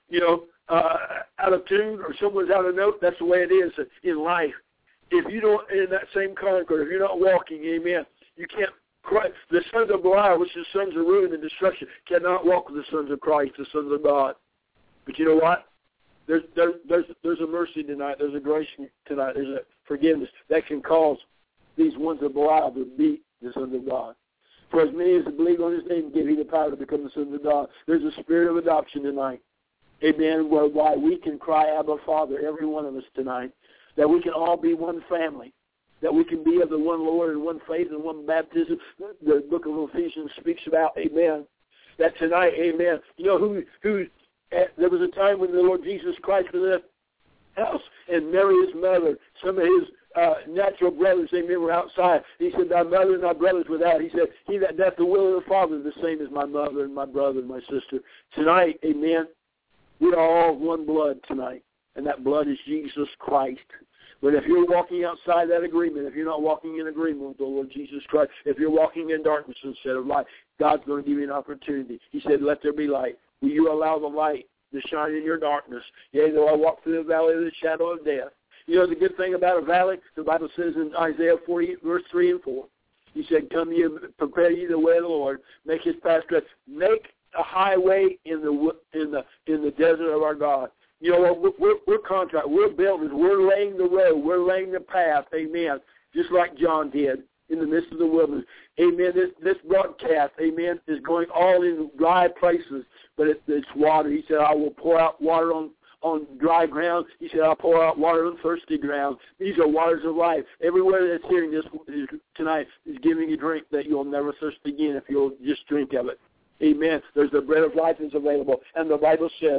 out of tune or someone's out of note? That's the way it is in life. If you don't, in that same concord, if you're not walking, amen, you can't. The sons of Belial, which is sons of ruin and destruction, cannot walk with the sons of Christ, the sons of God. But you know what? There's a mercy tonight. There's a grace tonight. There's a forgiveness that can cause these ones of Belial to beat the sons of God. For as many as believe on His name, give He the power to become the sons of God. There's a spirit of adoption tonight. Amen. Whereby we can cry, Abba, Father, every one of us tonight. That we can all be one family. that we can be of the one Lord and one faith and one baptism. The book of Ephesians speaks about, amen, that tonight, amen, you know there was a time when the Lord Jesus Christ was in the house, and Mary, his mother, some of his natural brothers, amen, were outside. He said, thy mother and thy brothers without. He said, he that doth the will of the Father, the same as my mother and my brother and my sister. Tonight, amen, we are all one blood tonight, and that blood is Jesus Christ. But if you're walking outside that agreement, if you're not walking in agreement with the Lord Jesus Christ, if you're walking in darkness instead of light, God's going to give you an opportunity. He said, let there be light. Will you allow the light to shine in your darkness? Yea, though I walk through the valley of the shadow of death. You know the good thing about a valley? The Bible says in Isaiah 40, verse 3 and 4, he said, come ye, prepare ye the way of the Lord, make his path straight. Make a highway in the desert of our God. You know, we're contractors, we're builders, we're laying the road, we're laying the path, amen, just like John did in the midst of the wilderness. Amen. This broadcast, amen, is going all in dry places, but it's water. He said, I will pour out water on dry ground. He said, I'll pour out water on thirsty ground. These are waters of life. Everywhere that's hearing this tonight is giving you drink that you'll never thirst again if you'll just drink of it. Amen. There's the bread of life that's available. And the Bible says,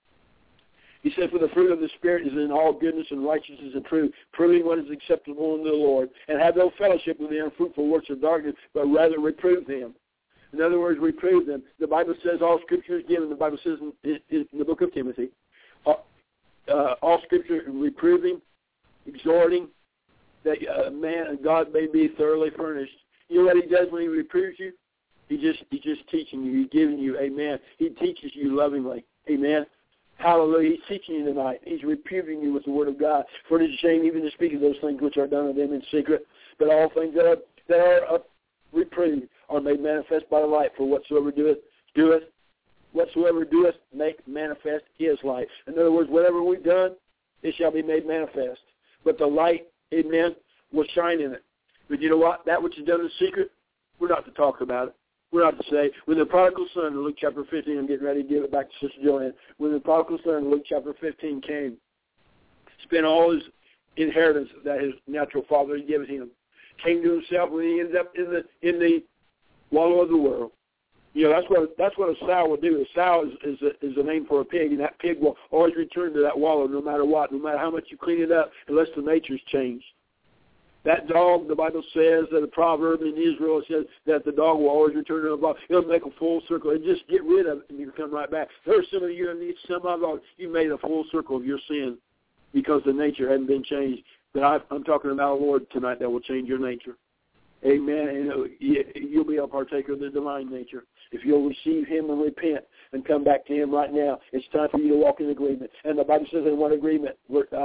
he said, for the fruit of the Spirit is in all goodness and righteousness and truth, proving what is acceptable unto the Lord, and have no fellowship with the unfruitful works of darkness, but rather reprove them. In other words, reprove them. The Bible says all Scripture is given. The Bible says in the book of Timothy, all Scripture reproving, exhorting, that man and God may be thoroughly furnished. You know what he does when he reproves you? He's just teaching you. He's giving you, amen. He teaches you lovingly, amen. Hallelujah. He's teaching you tonight. He's reproving you with the word of God. For it is a shame even to speak of those things which are done of them in secret. But all things that are reproved are made manifest by the light. For whatsoever doeth, make manifest his light. In other words, whatever we've done, it shall be made manifest. But the light, amen, will shine in it. But you know what? That which is done in secret, we're not to talk about it. We're not to say, when the prodigal son in Luke chapter 15, I'm getting ready to give it back to Sister Joanne. When the prodigal son in Luke chapter 15 came, spent all his inheritance that his natural father had given him, came to himself when he ended up in the wallow of the world. You know, that's what a sow will do. A sow is a name for a pig, and that pig will always return to that wallow no matter what, no matter how much you clean it up, unless the nature's changed. That dog, the Bible says, that a proverb in Israel says that the dog will always return to the ball. It'll make a full circle and just get rid of it and you come right back. There's some of you in these semi-dogs, you made a full circle of your sin because the nature hadn't been changed. But I'm talking about a Lord tonight that will change your nature. Amen. And you'll be a partaker of the divine nature. If you'll receive him and repent and come back to him right now, it's time for you to walk in agreement. And the Bible says in what agreement?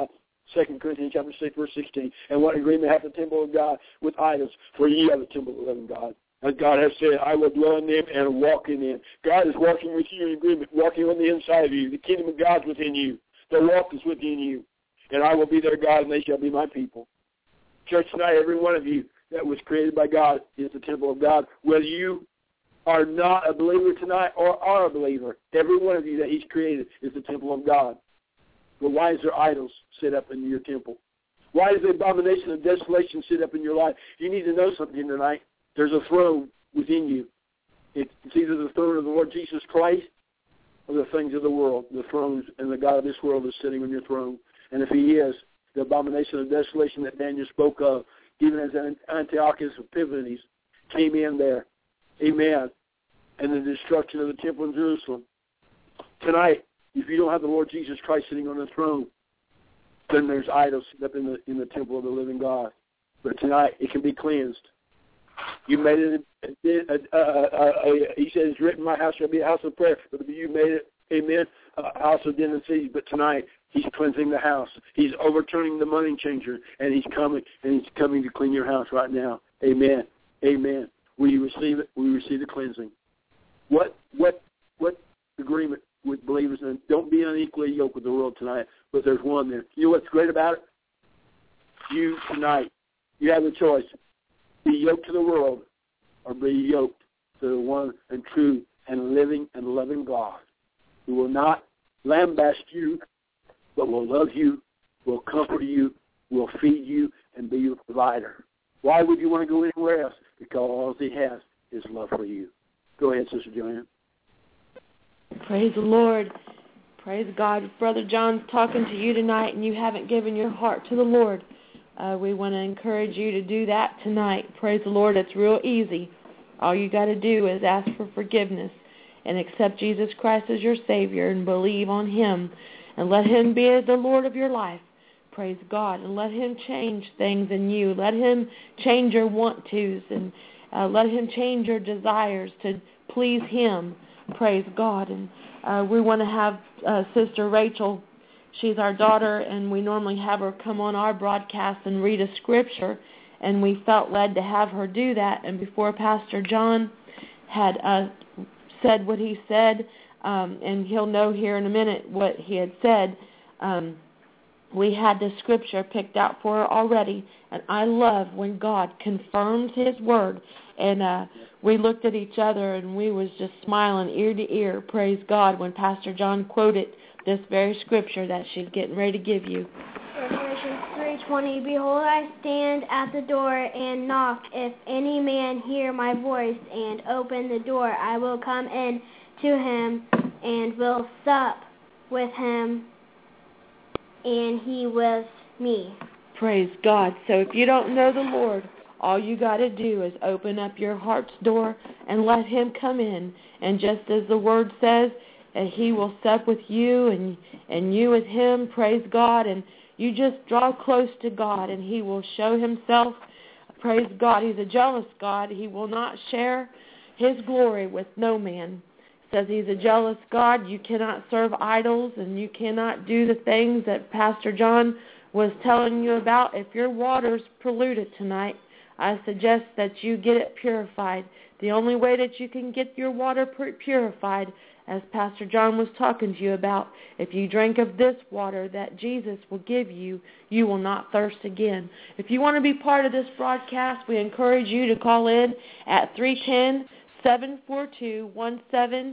2 Corinthians chapter 6, verse 16. And what agreement hath the temple of God with idols? For ye are the temple of the living God. As God has said, I will dwell in them and walk in them. God is walking with you in agreement, walking on the inside of you. The kingdom of God is within you. The walk is within you. And I will be their God, and they shall be my people. Church, tonight, every one of you that was created by God is the temple of God. Whether you are not a believer tonight or are a believer, every one of you that he's created is the temple of God. But why is there idols sit up in your temple? Why is the abomination of desolation sit up in your life? You need to know something tonight. There's a throne within you. It's either the throne of the Lord Jesus Christ or the things of the world. The thrones and the God of this world is sitting on your throne. And if he is, the abomination of desolation that Daniel spoke of, even as Antiochus Epiphanes came in there. Amen. And the destruction of the temple in Jerusalem. Tonight, if you don't have the Lord Jesus Christ sitting on the throne, then there's idols up in the temple of the living God. But tonight, it can be cleansed. You made it, he says, it's written, my house shall be a house of prayer. But you made it, amen, a house of den and siege. But tonight, he's cleansing the house. He's overturning the money changer, and he's coming to clean your house right now. Amen. Amen. Will you receive it? Will you receive the cleansing? What agreement with believers? And don't be unequally yoked with the world tonight, but there's one there. You know what's great about it? You tonight, you have a choice. Be yoked to the world or be yoked to the one and true and living and loving God who will not lambaste you, but will love you, will comfort you, will feed you, and be your provider. Why would you want to go anywhere else? Because all he has is love for you. Go ahead, Sister Joanne. Praise the Lord. Praise God. Brother John's talking to you tonight, and you haven't given your heart to the Lord. We want to encourage you to do that tonight. Praise the Lord. It's real easy. All you got to do is ask for forgiveness and accept Jesus Christ as your Savior and believe on Him and let Him be the Lord of your life. Praise God. And let Him change things in you. Let Him change your want-tos and let Him change your desires to please Him. Praise God. And we want to have Sister Rachel. She's our daughter, and we normally have her come on our broadcast and read a scripture, and we felt led to have her do that. And before Pastor John had said what he said, and he'll know here in a minute what he had said, we had the scripture picked out for her already, and I love when God confirms His word. And we looked at each other, and we was just smiling ear to ear, praise God, when Pastor John quoted this very scripture that she's getting ready to give you. Revelation 3:20, Behold, I stand at the door and knock. If any man hear my voice and open the door, I will come in to him and will sup with him and he with me. Praise God. So if you don't know the Lord, all you got to do is open up your heart's door and let Him come in. And just as the Word says, He will sup with you and you with Him. Praise God. And you just draw close to God and He will show Himself. Praise God. He's a jealous God. He will not share His glory with no man. Says He's a jealous God. You cannot serve idols and you cannot do the things that Pastor John was telling you about. If your water's polluted tonight, I suggest that you get it purified. The only way that you can get your water purified, as Pastor John was talking to you about, if you drink of this water that Jesus will give you, you will not thirst again. If you want to be part of this broadcast, we encourage you to call in at 310-742-1759.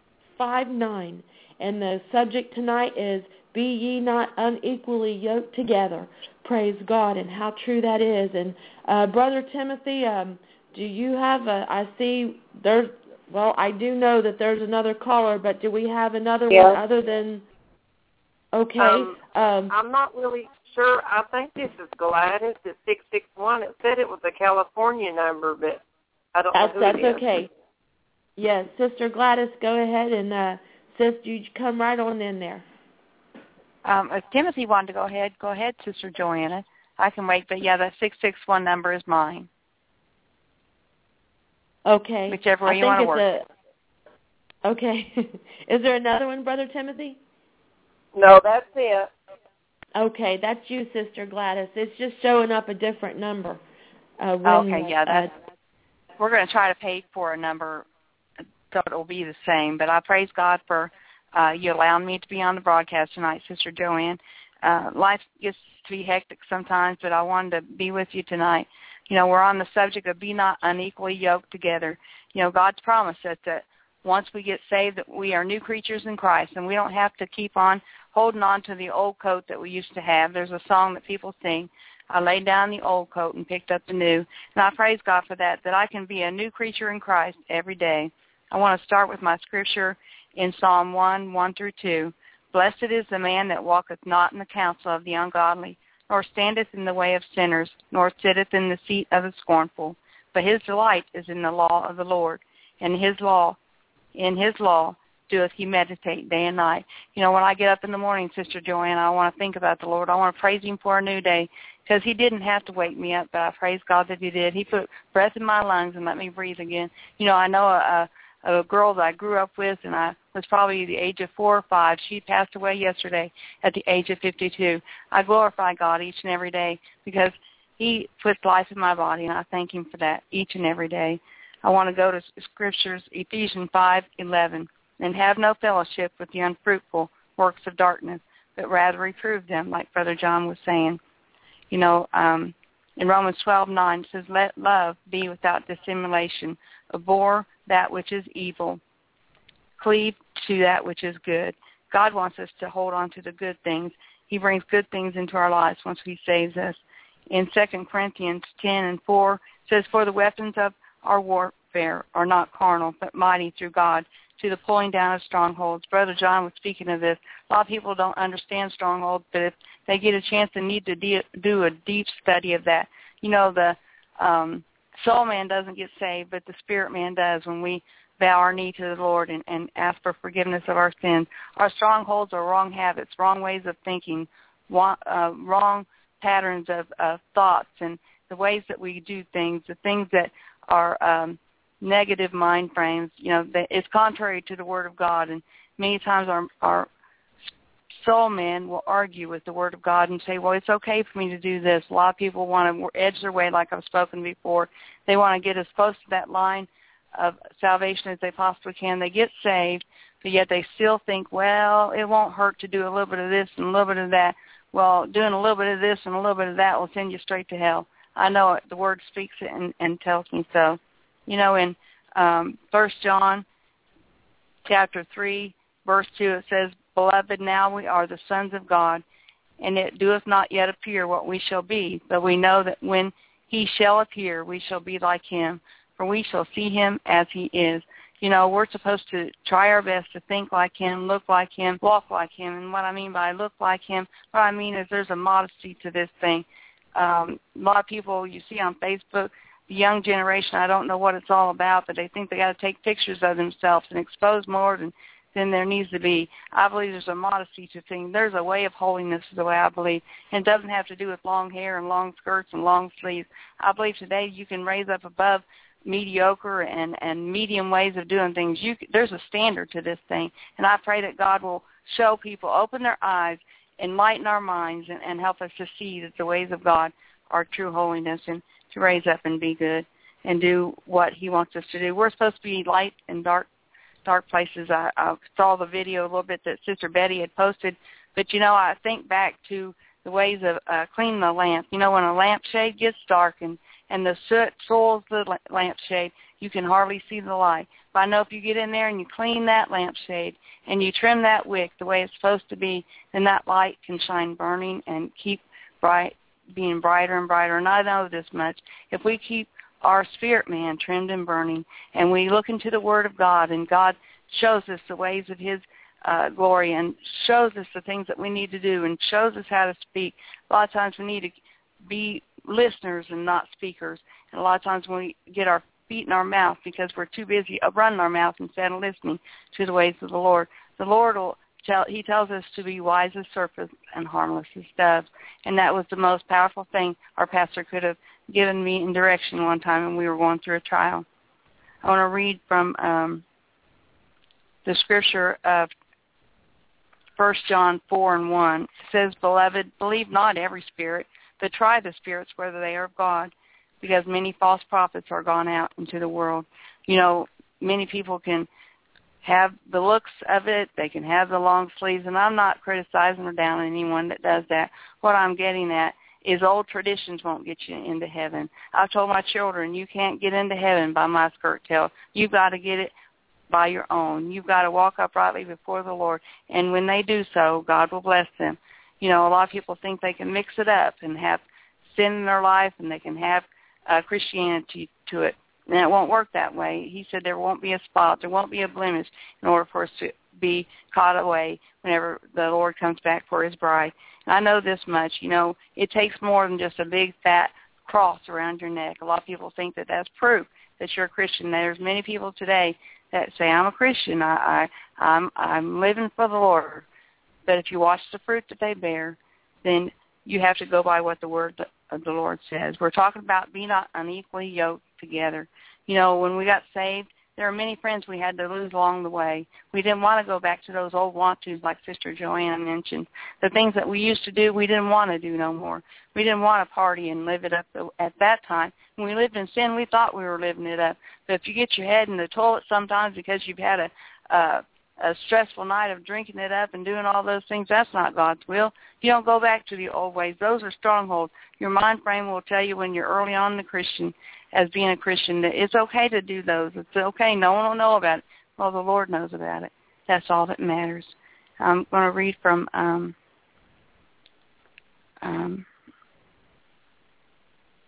And the subject tonight is, Be ye not unequally yoked together. Praise God, and how true that is. And Brother Timothy, do you have I see there's, well, I do know that there's another caller, but do we have another one other than, okay. I'm not really sure. I think this is Gladys at 661. It said it was a California number, but I don't know who That's it is. okay. Yes, Sister Gladys, go ahead and, sis, you come right on in there. If Timothy wanted to go ahead, Sister Joanna. I can wait, but yeah, that 661 number is mine. Okay. Whichever way you want to work. Okay. Is there another one, Brother Timothy? No, that's it. Okay, that's you, Sister Gladys. It's just showing up a different number. Okay, yeah, we're going to try to pay for a number so it will be the same, but I praise God for you allowing me to be on the broadcast tonight, Sister Joanne. Life gets to be hectic sometimes, but I wanted to be with you tonight. You know, we're on the subject of be not unequally yoked together. You know, God's promised us that once we get saved, that we are new creatures in Christ, and we don't have to keep on holding on to the old coat that we used to have. There's a song that people sing, I laid down the old coat and picked up the new. And I praise God for that I can be a new creature in Christ every day. I want to start with my scripture in Psalm 1:1-2. Blessed is the man that walketh not in the counsel of the ungodly, nor standeth in the way of sinners, nor sitteth in the seat of the scornful. But his delight is in the law of the Lord, and in his law doeth he meditate day and night. You know, when I get up in the morning, Sister Joanne, I want to think about the Lord. I want to praise Him for a new day, because He didn't have to wake me up, but I praise God that He did. He put breath in my lungs and let me breathe again. You know, I know a girl that I grew up with, and I was probably the age of 4 or 5. She passed away yesterday at the age of 52. I glorify God each and every day because He puts life in my body, and I thank Him for that each and every day. I want to go to Scriptures, Ephesians 5:11, and have no fellowship with the unfruitful works of darkness, but rather reprove them, like Brother John was saying. You know, in Romans 12:9 it says, let love be without dissimulation, abhor that which is evil, cleave to that which is good. God wants us to hold on to the good things. He brings good things into our lives once He saves us. in 2 Corinthians 10:4 says, "For the weapons of our warfare are not carnal, but mighty through God to the pulling down of strongholds." Brother John was speaking of this. A lot of people don't understand strongholds, but if they get a chance and need to do a deep study of that, the soul man doesn't get saved, but the spirit man does when we bow our knee to the Lord and ask for forgiveness of our sins. Our strongholds are wrong habits, wrong ways of thinking, wrong patterns of thoughts, and the ways that we do things, the things that are negative mind frames. It's contrary to the Word of God, and many times our soul men will argue with the Word of God and say, well, it's okay for me to do this. A lot of people want to edge their way, like I've spoken before. They want to get as close to that line of salvation as they possibly can. They get saved, but yet they still think, well, it won't hurt to do a little bit of this and a little bit of that. Well, doing a little bit of this and a little bit of that will send you straight to hell. I know it. The Word speaks it and tells me so. In 1 John chapter 3, verse 2, it says, "Beloved, now we are the sons of God, and it doeth not yet appear what we shall be, but we know that when he shall appear, we shall be like him, for we shall see him as he is." We're supposed to try our best to think like him, look like him, walk like him. And what I mean by look like him, what I mean is there's a modesty to this thing. A lot of people you see on Facebook, the young generation, I don't know what it's all about, but they think they got to take pictures of themselves and expose more than there needs to be. I believe there's a modesty to things. There's a way of holiness is the way I believe. And it doesn't have to do with long hair and long skirts and long sleeves. I believe today you can raise up above mediocre and medium ways of doing things. There's a standard to this thing. And I pray that God will show people, open their eyes, enlighten our minds, and help us to see that the ways of God are true holiness and to raise up and be good and do what he wants us to do. We're supposed to be light in dark places. I saw the video a little bit that Sister Betty had posted, but I think back to the ways of cleaning the lamp. When a lampshade gets dark and the soot soils the lampshade, you can hardly see the light. But I know if you get in there and you clean that lampshade and you trim that wick the way it's supposed to be, then that light can shine burning and keep being brighter and brighter. And I know this much. If we keep our spirit man trimmed and burning, and we look into the Word of God, and God shows us the ways of his glory and shows us the things that we need to do and shows us how to speak. A lot of times we need to be listeners and not speakers. And a lot of times when we get our feet in our mouth because we're too busy running our mouth instead of listening to the ways of the Lord will he tells us to be wise as serpents and harmless as doves. And that was the most powerful thing our pastor could have given me in direction one time when we were going through a trial. I want to read from the scripture of 1 John 4:1. It says, "Beloved, believe not every spirit, but try the spirits whether they are of God, because many false prophets are gone out into the world." Many people can have the looks of it, they can have the long sleeves, and I'm not criticizing or down on anyone that does that. What I'm getting at is old traditions won't get you into heaven. I've told my children, you can't get into heaven by my skirt tail. You've got to get it by your own. You've got to walk uprightly before the Lord, and when they do so, God will bless them. A lot of people think they can mix it up and have sin in their life, and they can have Christianity to it. And it won't work that way. He said there won't be a spot, there won't be a blemish in order for us to be caught away whenever the Lord comes back for his bride. And I know this much, it takes more than just a big fat cross around your neck. A lot of people think that that's proof that you're a Christian. There's many people today that say, I'm a Christian, I'm living for the Lord. But if you watch the fruit that they bear, then you have to go by what the word of the Lord says. We're talking about being unequally yoked together. When we got saved, there are many friends we had to lose along the way. We didn't want to go back to those old want-tos like Sister Joanne mentioned. The things that we used to do, we didn't want to do no more. We didn't want to party and live it up at that time. When we lived in sin, we thought we were living it up. But if you get your head in the toilet sometimes because you've had a stressful night of drinking it up and doing all those things, that's not God's will. You don't go back to the old ways. Those are strongholds. Your mind frame will tell you when you're early on in the Christian, as being a Christian, that it's okay to do those. It's okay. No one will know about it. Well, the Lord knows about it. That's all that matters. I'm going to read from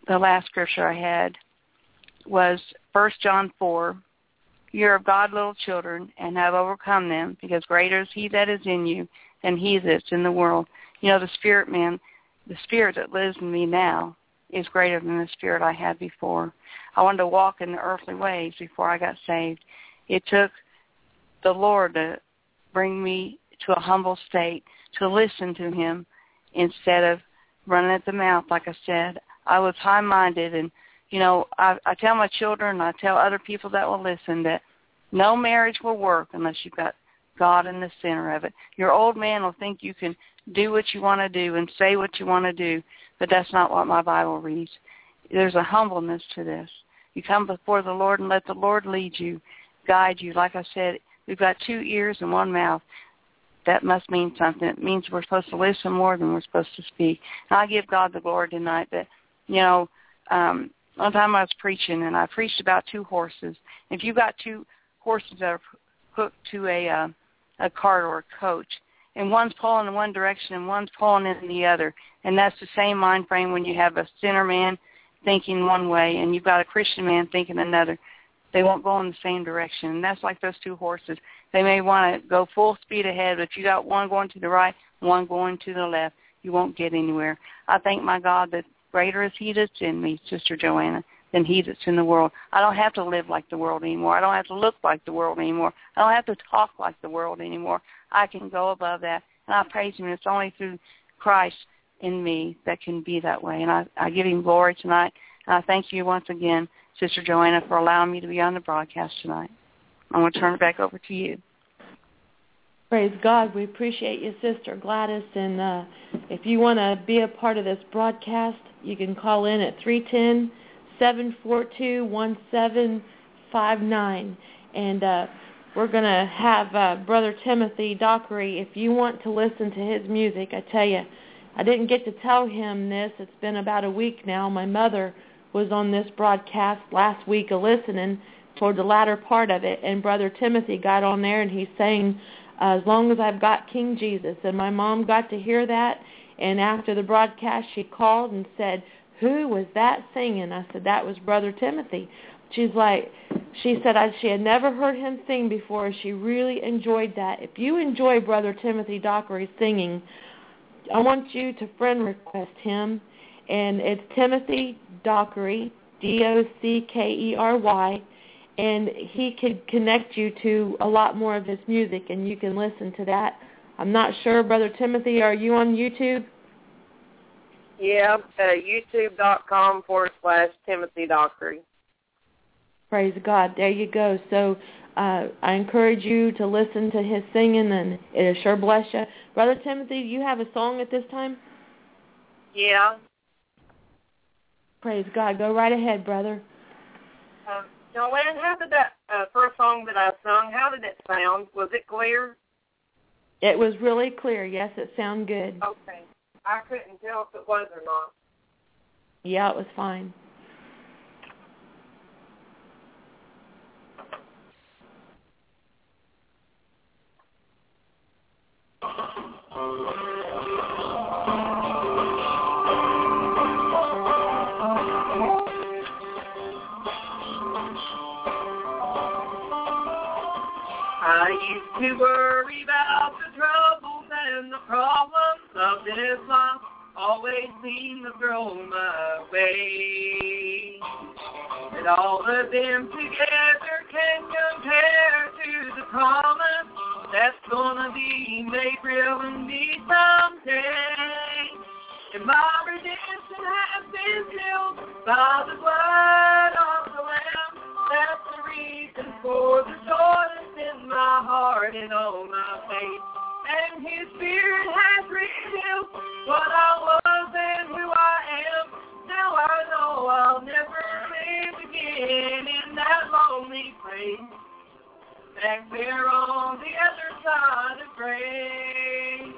the last scripture I had was 1 John 4. You're of God, little children, and have overcome them, because greater is he that is in you than he that's in the world. You know, the spirit man, the spirit that lives in me now is greater than the spirit I had before. I wanted to walk in the earthly ways before I got saved. It took the Lord to bring me to a humble state, to listen to him instead of running at the mouth, like I said. I was high-minded, and I tell my children, I tell other people that will listen, that no marriage will work unless you've got God in the center of it. Your old man will think you can do what you want to do and say what you want to do, but that's not what my Bible reads. There's a humbleness to this. You come before the Lord and let the Lord lead you, guide you. Like I said, we've got 2 ears and 1 mouth. That must mean something. It means we're supposed to listen more than we're supposed to speak. And I give God the glory tonight that, one time I was preaching, and I preached about 2 horses. If you've got 2 horses that are hooked to a cart or a coach, and one's pulling in one direction and one's pulling in the other, and that's the same mind frame when you have a sinner man thinking one way and you've got a Christian man thinking another. They won't go in the same direction. And that's like those 2 horses. They may want to go full speed ahead, but if you got one going to the right, one going to the left, you won't get anywhere. I thank my God that greater is he that's in me, Sister Joanna, than he that's in the world. I don't have to live like the world anymore. I don't have to look like the world anymore. I don't have to talk like the world anymore. I can go above that, and I praise him. It's only through Christ in me that can be that way, and I give him glory tonight. And I thank you once again, Sister Joanna, for allowing me to be on the broadcast tonight. I'm going to turn it back over to you. Praise God. We appreciate you, Sister Gladys. And if you want to be a part of this broadcast, you can call in at 310-742-1759. And we're going to have Brother Timothy Dockery. If you want to listen to his music, I tell you, I didn't get to tell him this. It's been about a week now. My mother was on this broadcast last week listening toward the latter part of it, and Brother Timothy got on there and he sang, As Long As I've Got King Jesus. And my mom got to hear that, and after the broadcast she called and said, who was that singing? I said, that was Brother Timothy. She said she had never heard him sing before. She really enjoyed that. If you enjoy Brother Timothy Dockery singing, I want you to friend request him, and it's Timothy Dockery, Dockery, and he could connect you to a lot more of his music, and you can listen to that. I'm not sure, Brother Timothy, are you on YouTube? Yeah, youtube.com/Timothy Dockery. Praise God. There you go. So I encourage you to listen to his singing, and it'll sure bless you. Brother Timothy, do you have a song at this time? Yeah. Praise God. Go right ahead, brother. Joanne, how did that first song that I sung, how did it sound? Was it clear? It was really clear. Yes, it sounded good. Okay. I couldn't tell if it was or not. Yeah, it was fine. I used to worry about the troubles and the problems of this life, always seem to throw my way. But all of them together can compare to the promise that's gonna be made real in me someday. And my redemption has been sealed by the blood of the Lamb. That's the reason for the joy that's in my heart and on my face. And His Spirit has revealed what I was and who I am. Now I know I'll never live again in that lonely place, back there on the other side of grace.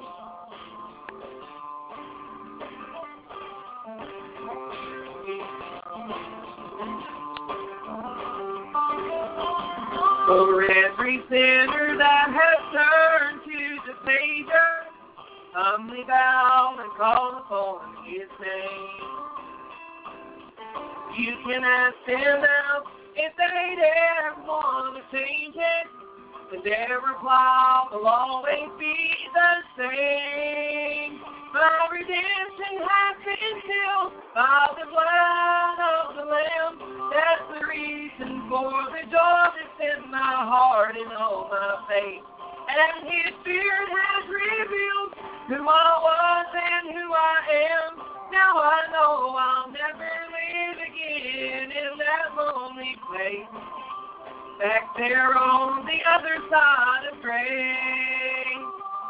For every sinner that has turned to the Savior, humbly bow and call upon His name. You can ask them now if they'd ever want to change it. But their reply will always be the same. My redemption has been sealed by the blood of the Lamb. That's the reason for the joy that's in my heart and all my faith. And His Spirit has revealed who I was and who I am. Now I know I'll never live again in that lonely place. Back there on the other side of grace.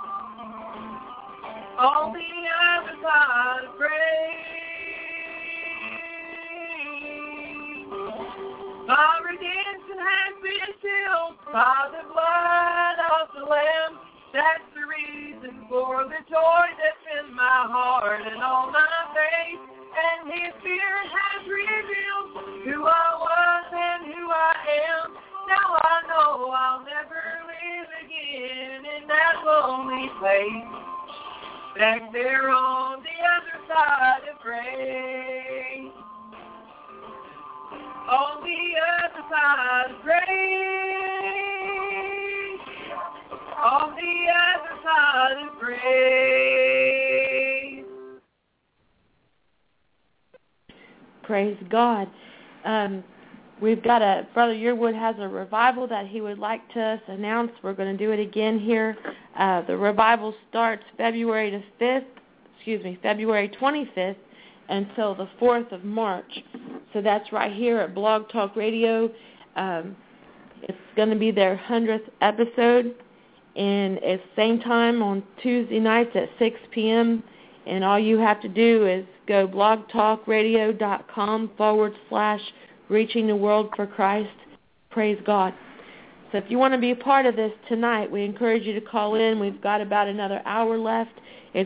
On the other side of grace. My redemption has been sealed by the blood of the Lamb. That's the reason for the joy that's in my heart and on my face. And His Spirit has revealed who I was and who I am. Now I know I'll never live again in that lonely place. Back there on the other side of grace. On the other side of grace. On the other side of grace. Praise God. We've got Brother Yearwood has a revival that he would like to announce. We're going to do it again here. The revival starts February 25th until the 4th of March. So that's right here at Blog Talk Radio. It's going to be their 100th episode, and it's same time on Tuesday nights at 6 p.m., and all you have to do is go blogtalkradio.com/Reaching the World for Christ. Praise God. So if you want to be a part of this tonight, we encourage you to call in. We've got about another hour left. It's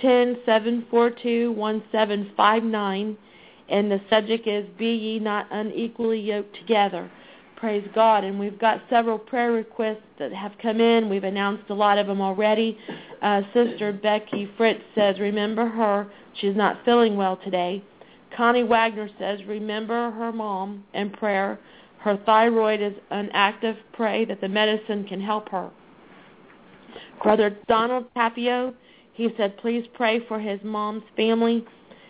310-742-1759, and the subject is Be Ye Not Unequally Yoked Together. Praise God. And we've got several prayer requests that have come in. We've announced a lot of them already. Sister Becky Fritz says, remember her. She's not feeling well today. Connie Wagner says, remember her mom in prayer. Her thyroid is inactive. Pray that the medicine can help her. Brother Donald Tapio, he said, please pray for his mom's family.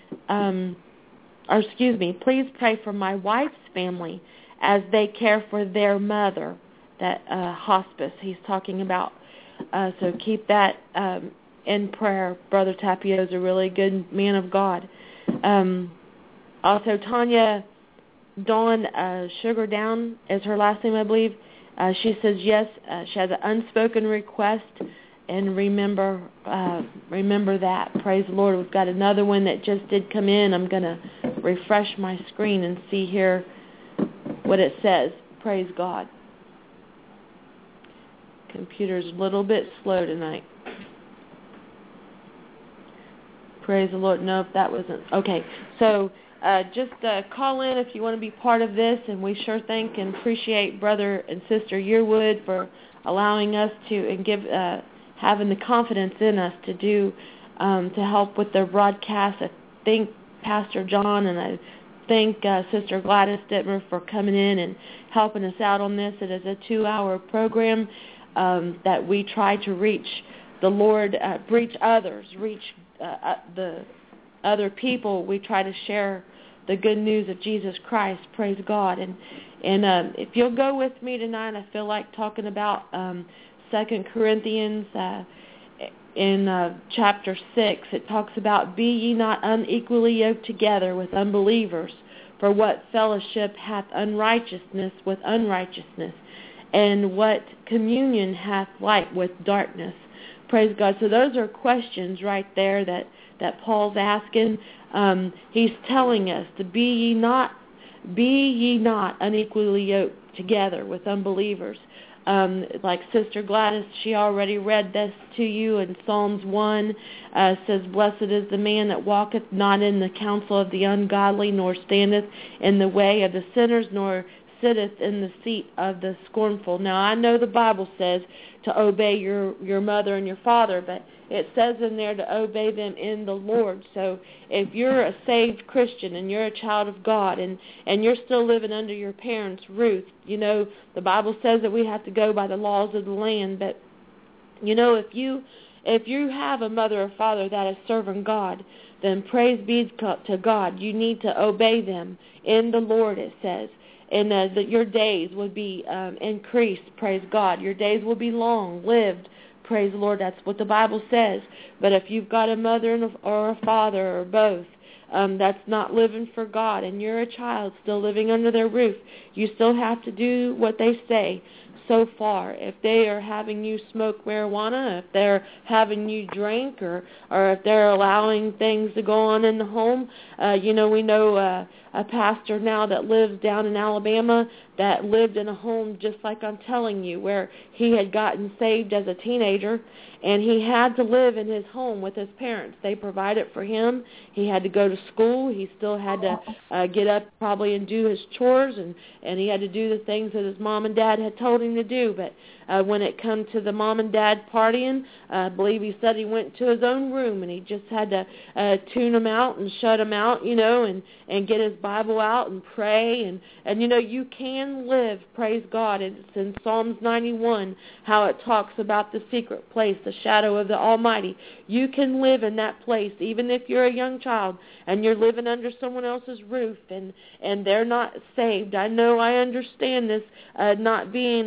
Please pray for my wife's family as they care for their mother, that hospice he's talking about. So keep that in prayer. Brother Tapio is a really good man of God. Also, Tanya Dawn Sugar Down is her last name, I believe. She says yes. She has an unspoken request, and remember that. Praise the Lord. We've got another one that just did come in. I'm going to refresh my screen and see here what it says. Praise God. Computer's a little bit slow tonight. Praise the Lord. No, if that wasn't. Okay, so just call in if you want to be part of this, and we sure thank and appreciate Brother and Sister Yearwood for allowing us to and having the confidence in us to do to help with the broadcast. I thank Pastor John and I thank Sister Gladys Dittmer for coming in and helping us out on this. It is a 2-hour program that we try to reach the Lord, reach others, reach the other people. We try to share the good news of Jesus Christ. Praise God. And if you'll go with me tonight, I feel like talking about 2 Corinthians in chapter 6. It talks about, be ye not unequally yoked together with unbelievers, for what fellowship hath unrighteousness with unrighteousness, and what communion hath light with darkness. Praise God. So those are questions right there that Paul's asking. He's telling us to be ye not unequally yoked together with unbelievers. Like Sister Gladys, she already read this to you in Psalms 1. Says, blessed is the man that walketh not in the counsel of the ungodly, nor standeth in the way of the sinners, nor sitteth in the seat of the scornful. Now, I know the Bible says to obey your mother and your father, but it says in there to obey them in the Lord. So if you're a saved Christian and you're a child of God and you're still living under your parents' roof, you know, the Bible says that we have to go by the laws of the land. But, you know, if you have a mother or father that is serving God, then praise be to God. You need to obey them in the Lord, it says. And that your days would be increased, praise God. Your days will be long lived, praise the Lord. That's what the Bible says. But if you've got a mother or a father or both that's not living for God, and you're a child still living under their roof, you still have to do what they say. So far, if they are having you smoke marijuana, if they're having you drink, or if they're allowing things to go on in the home, you know, we know a pastor now that lives down in Alabama that lived in a home just like I'm telling you, where he had gotten saved as a teenager, and he had to live in his home with his parents. They provided for him. He had to go to school. He still had to get up probably and do his chores, and he had to do the things that his mom and dad had told him to do. But when it come to the mom and dad partying, I believe he said he went to his own room and he just had to tune them out and shut them out, you know, and get his Bible out and pray. And you know, you can live, praise God. It's in Psalms 91 how it talks about the secret place, the shadow of the Almighty. You can live in that place even if you're a young child and you're living under someone else's roof and they're not saved. I know, I understand this, not being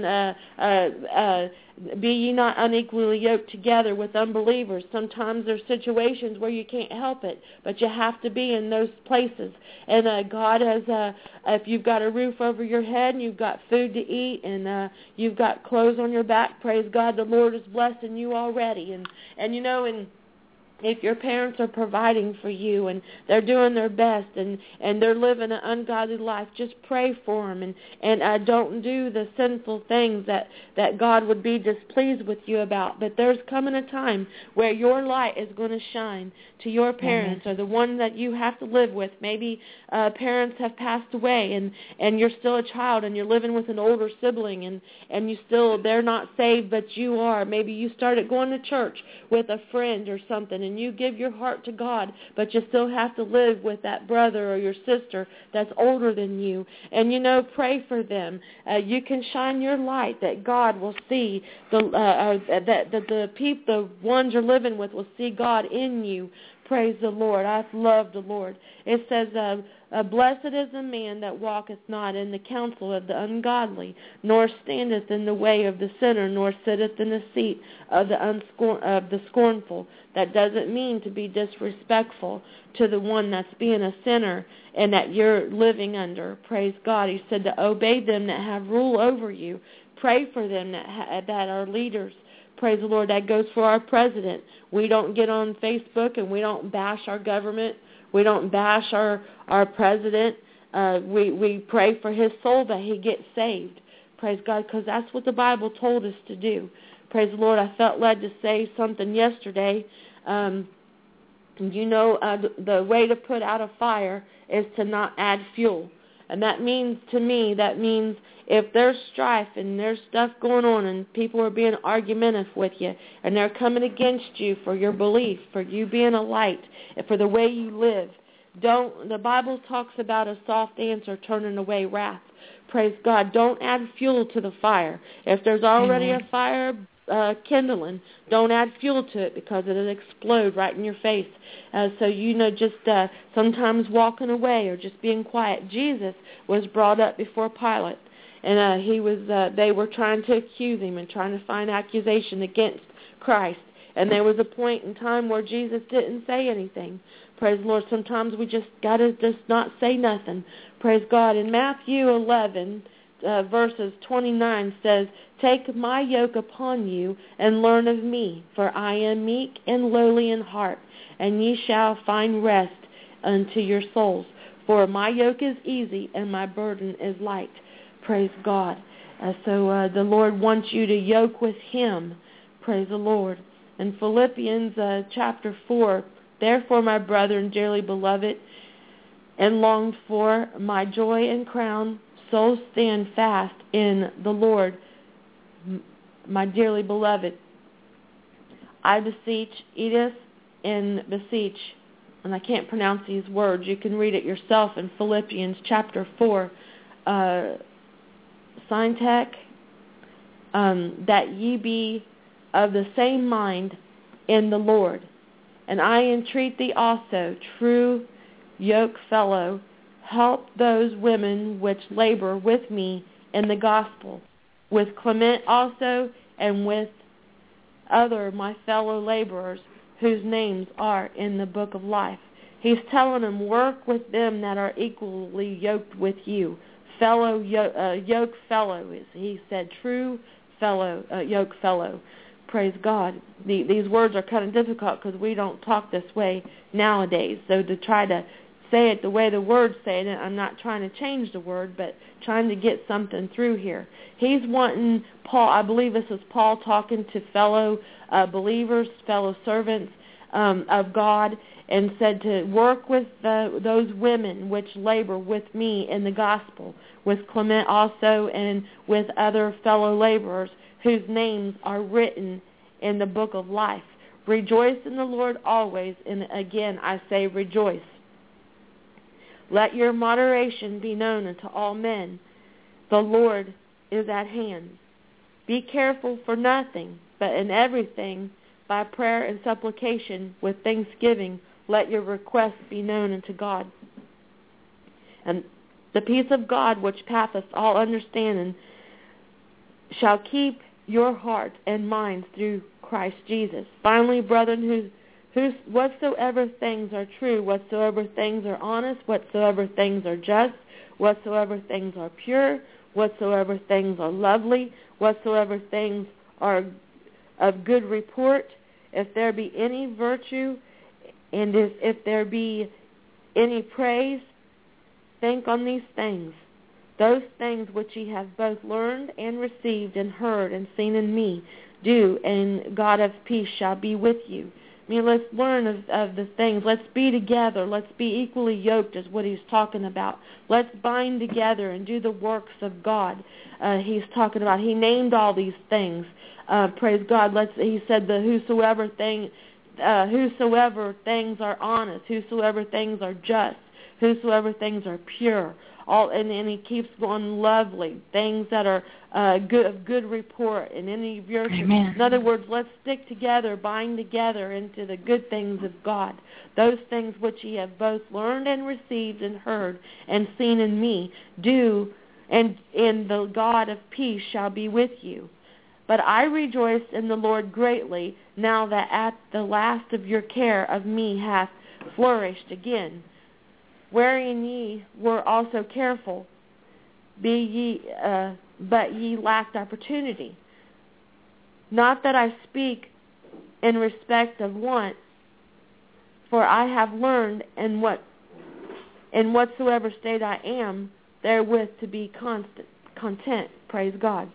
be ye not unequally yoked together with unbelievers. Sometimes there's situations where you can't help it, but you have to be in those places. And God has, if you've got a roof over your head and you've got food to eat and you've got clothes on your back, praise God, the Lord is blessing you already. And you know, and if your parents are providing for you and they're doing their best and they're living an ungodly life, just pray for them and don't do the sinful things that God would be displeased with you about. But there's coming a time where your light is going to shine to your parents or the one that you have to live with. Maybe parents have passed away and you're still a child and you're living with an older sibling and they're not saved, but you are. Maybe you started going to church with a friend or something and you give your heart to God, but you still have to live with that brother or your sister that's older than you. And, you know, pray for them. You can shine your light that God will see, that the ones you're living with will see God in you. Praise the Lord. I love the Lord. It says, blessed is the man that walketh not in the counsel of the ungodly, nor standeth in the way of the sinner, nor sitteth in the seat of the scornful. That doesn't mean to be disrespectful to the one that's being a sinner and that you're living under. Praise God. He said to obey them that have rule over you. Pray for them that are leaders. Praise the Lord. That goes for our president. We don't get on Facebook and we don't bash our government. We don't bash our president. We pray for his soul that he gets saved. Praise God, because that's what the Bible told us to do. Praise the Lord. I felt led to say something yesterday. You know, the way to put out a fire is to not add fuel. And that means, to me, if there's strife and there's stuff going on and people are being argumentative with you and they're coming against you for your belief, for you being a light, and for the way you live, the Bible talks about a soft answer turning away wrath. Praise God. Don't add fuel to the fire. If there's already a fire kindling, don't add fuel to it because it'll explode right in your face. So, you know, just sometimes walking away or just being quiet. Jesus was brought up before Pilate, and they were trying to accuse him and trying to find accusation against Christ. And there was a point in time where Jesus didn't say anything. Praise the Lord. Sometimes we just got to just not say nothing. Praise God. In Matthew 11, verses 29 says, take my yoke upon you and learn of me, for I am meek and lowly in heart, and ye shall find rest unto your souls. For my yoke is easy and my burden is light. Praise God. So the Lord wants you to yoke with him. Praise the Lord. In Philippians chapter 4, therefore, my brethren, dearly beloved, and longed for, my joy and crown, soul stand fast in the Lord, my dearly beloved. I beseech, Edith, and beseech, and I can't pronounce these words. You can read it yourself in Philippians chapter 4. Syntax, that ye be of the same mind in the Lord. And I entreat thee also, true yoke fellow, help those women which labor with me in the gospel, with Clement also, and with other my fellow laborers, whose names are in the book of life. He's telling them, work with them that are equally yoked with you. Fellow, yoke fellow, he said, true fellow, yoke fellow. Praise God. These words are kind of difficult because we don't talk this way nowadays. So to try to say it the way the words say it, I'm not trying to change the word, but trying to get something through here. He's wanting Paul, I believe this is Paul talking to fellow believers, fellow servants of God, and said to work with those women which labor with me in the gospel, with Clement also, and with other fellow laborers whose names are written in the book of life. Rejoice in the Lord always, and again I say rejoice. Let your moderation be known unto all men. The Lord is at hand. Be careful for nothing, but in everything, by prayer and supplication, with thanksgiving, let your requests be known unto God. And the peace of God, which passeth all understanding, shall keep your hearts and minds through Christ Jesus. Finally, brethren, whatsoever things are true, whatsoever things are honest, whatsoever things are just, whatsoever things are pure, whatsoever things are lovely, whatsoever things are of good report, if there be any virtue, and if there be any praise, think on these things. Those things which ye have both learned and received and heard and seen in me, do, and God of peace shall be with you. I mean, let's learn of the things. Let's be together. Let's be equally yoked is what he's talking about. Let's bind together and do the works of God. He's talking about. He named all these things. Praise God. He said whosoever things are honest, whosoever things are just, whosoever things are pure. And he keeps going, lovely, things that are of good report, and any virtue. Amen. In other words, let's stick together, bind together into the good things of God. Those things which ye have both learned and received and heard and seen in me, do, and the God of peace shall be with you. But I rejoice in the Lord greatly, now that at the last of your care of me hath flourished again, wherein ye were also careful, but ye lacked opportunity. Not that I speak in respect of want, for I have learned in whatsoever state I am, therewith to be content. Praise God.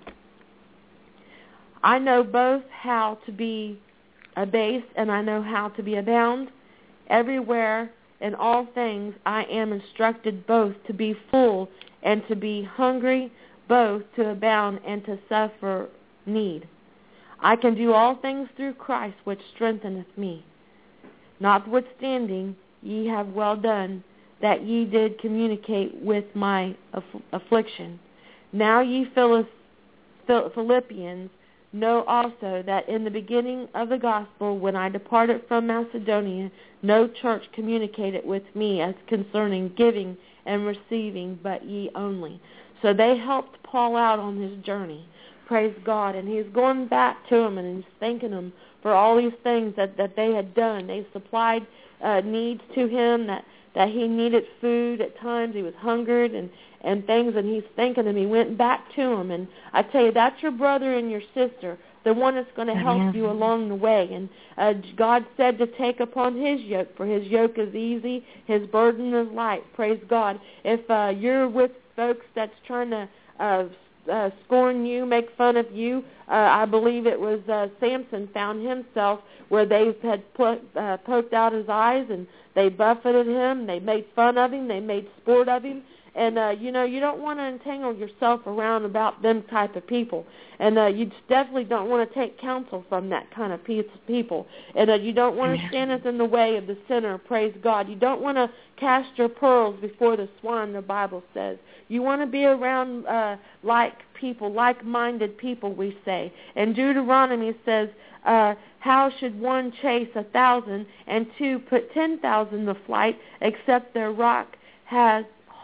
I know both how to be abased, and I know how to be abound. Everywhere in all things I am instructed both to be full and to be hungry, both to abound and to suffer need. I can do all things through Christ which strengtheneth me. Notwithstanding, ye have well done, that ye did communicate with my affliction. Now ye Philippians know also that in the beginning of the gospel, when I departed from Macedonia, no church communicated with me as concerning giving and receiving, but ye only. So they helped Paul out on his journey. Praise God. And he's going back to him, and he's thanking him for all these things that they had done. They supplied needs to him, that he needed food at times. He was hungered and things, and he's thanking him. He went back to him. And I tell you, that's your brother and your sister, the one that's going to help you along the way. And God said to take upon his yoke, for his yoke is easy, his burden is light. Praise God. If you're with folks that's trying to scorn you, make fun of you, I believe it was Samson found himself where they had poked out his eyes, and they buffeted him, they made fun of him, they made sport of him, And, you know, you don't want to entangle yourself around about them type of people. And you definitely don't want to take counsel from that kind of people. And you don't want to stand in the way of the sinner, praise God. You don't want to cast your pearls before the swine, the Bible says. You want to be around like people, like-minded people, we say. And Deuteronomy says, how should one chase 1,000 and two put 10,000 to flight, except their rock had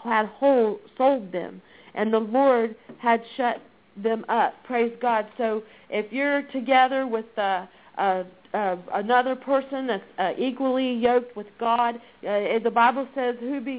sold them, and the Lord had shut them up. Praise God. So if you're together with another person that's equally yoked with God, the Bible says,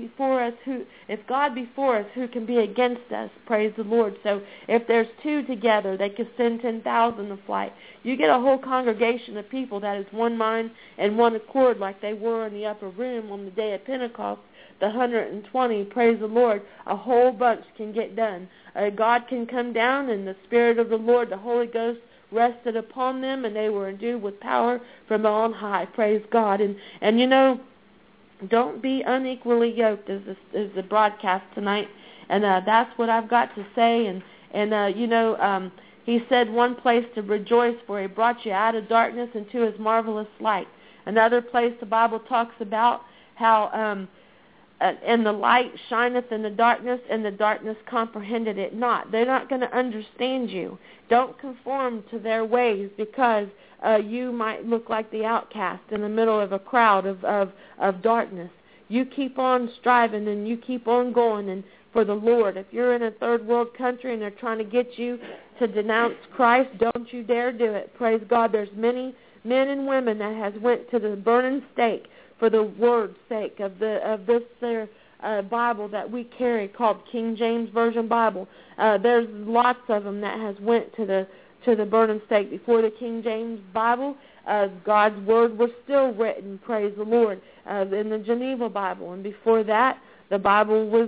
if God be for us, who can be against us? Praise the Lord. So if there's two together, they could send 10,000 to flight. You get a whole congregation of people that is one mind and one accord, like they were in the upper room on the day of Pentecost. The 120, praise the Lord, a whole bunch can get done. God can come down, and the Spirit of the Lord, the Holy Ghost, rested upon them, and they were endued with power from on high. Praise God. And you know, don't be unequally yoked is the broadcast tonight. And that's what I've got to say. And you know, he said one place to rejoice, for he brought you out of darkness into his marvelous light. Another place the Bible talks about how and the light shineth in the darkness, and the darkness comprehended it not. They're not going to understand you. Don't conform to their ways, because you might look like the outcast in the middle of a crowd of darkness. You keep on striving, and you keep on going and for the Lord. If you're in a third world country and they're trying to get you to denounce Christ, don't you dare do it. Praise God. There's many men and women that has went to the burning stake for the word's sake of this Bible that we carry called King James Version Bible. There's lots of them that has went to the burning stake. Before the King James Bible, God's word was still written, praise the Lord, in the Geneva Bible. And before that, the Bible was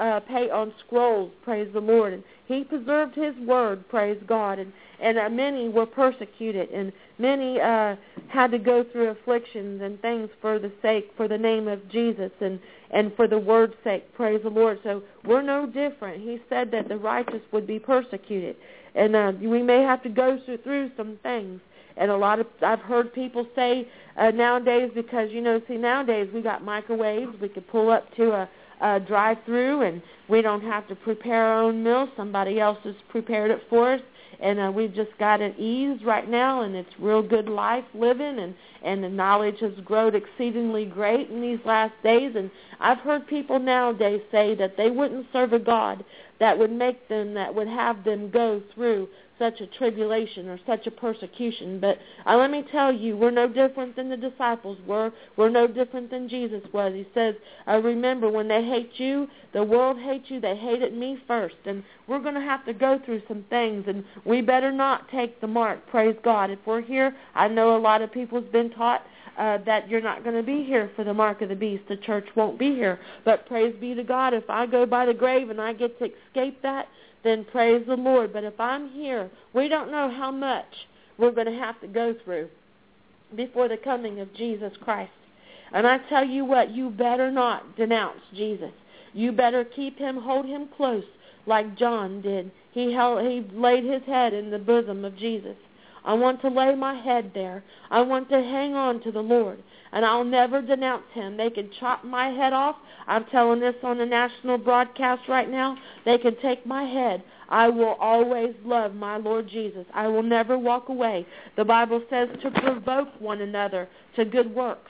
on scrolls, praise the Lord. And he preserved his word, praise God. And many were persecuted, and many had to go through afflictions and things for the name of Jesus and for the word's sake, praise the Lord. So we're no different. He said that the righteous would be persecuted. And we may have to go through some things. And I've heard people say nowadays, because, you know, nowadays we got microwaves. We could pull up to a drive-through, and we don't have to prepare our own meal. Somebody else has prepared it for us. And we've just got it eased right now, and it's real good life living, and the knowledge has grown exceedingly great in these last days. And I've heard people nowadays say that they wouldn't serve a God that would have them go through such a tribulation or such a persecution. But let me tell you, we're no different than the disciples were. We're no different than Jesus was. He says, remember, when they hate you, the world hates you. They hated me first. And we're going to have to go through some things, and we better not take the mark, praise God. If we're here, I know a lot of people have been taught that you're not going to be here for the mark of the beast. The church won't be here. But praise be to God, if I go by the grave and I get to escape that, then praise the Lord. But if I'm here, we don't know how much we're going to have to go through before the coming of Jesus Christ. And I tell you what, you better not denounce Jesus. You better keep him, hold him close like John did. He laid his head in the bosom of Jesus. I want to lay my head there. I want to hang on to the Lord, and I'll never denounce him. They can chop my head off. I'm telling this on the national broadcast right now. They can take my head. I will always love my Lord Jesus. I will never walk away. The Bible says to provoke one another to good works.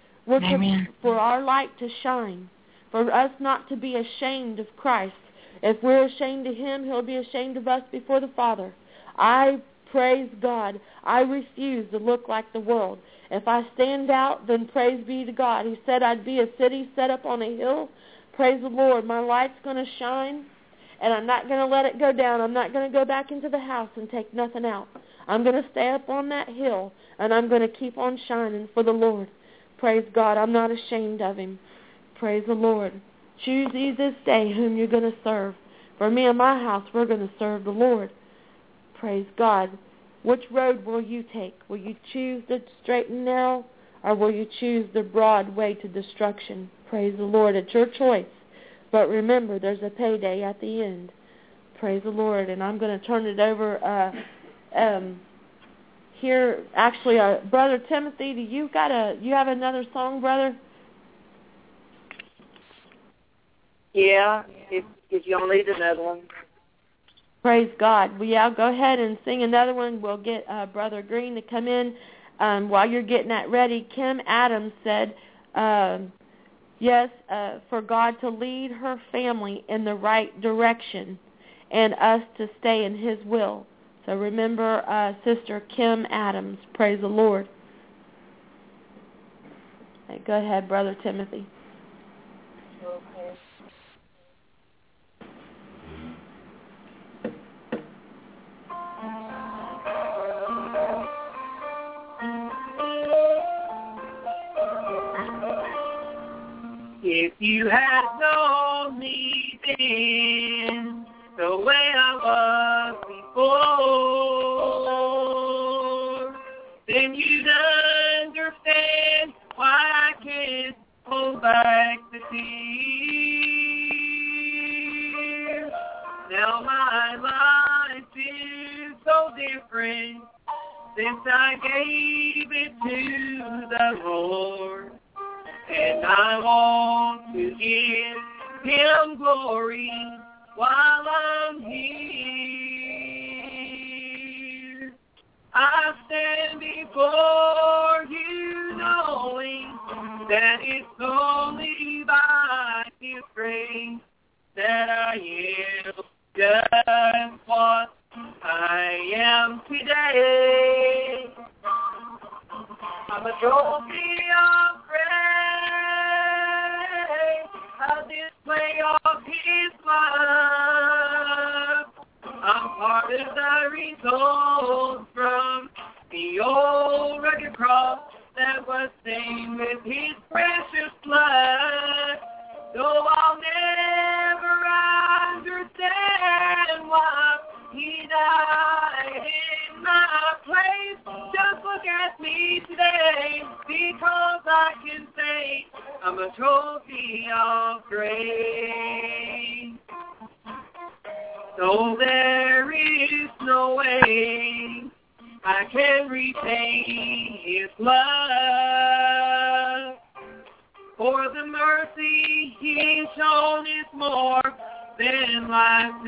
For our light to shine, for us not to be ashamed of Christ. If we're ashamed of him, he'll be ashamed of us before the Father. I praise God. I refuse to look like the world. If I stand out, then praise be to God. He said I'd be a city set up on a hill. Praise the Lord. My light's going to shine, and I'm not going to let it go down. I'm not going to go back into the house and take nothing out. I'm going to stay up on that hill, and I'm going to keep on shining for the Lord. Praise God. I'm not ashamed of him. Praise the Lord. Choose ye this day whom you're going to serve. For me and my house, we're going to serve the Lord. Praise God. Which road will you take? Will you choose the straight and narrow, or will you choose the broad way to destruction? Praise the Lord. It's your choice. But remember, there's a payday at the end. Praise the Lord. And I'm going to turn it over here. Actually, Brother Timothy, you have another song, brother? Yeah, if y'all need another one. Praise God. Well, yeah, go ahead and sing another one. We'll get Brother Green to come in. While you're getting that ready, Kim Adams said, yes, for God to lead her family in the right direction and us to stay in His will. So remember Sister Kim Adams. Praise the Lord. Okay, go ahead, Brother Timothy. Okay. If you had known me then, the way I was before, then you'd understand why I can't hold back the tears. Now my life is so different since I gave it to the Lord. And I want to give Him glory while I'm here. I stand before you knowing that it's only by His grace that I am just what I am today. I'm a trophy of grace, a display of His love. I'm part of the result from the old rugged cross that was stained with His precious blood. Though I'll never understand why He died in my place, just look at me today, because I can say I'm a trophy of grace. Though there is no way I can repay His love, for the mercy He's shown is more than life to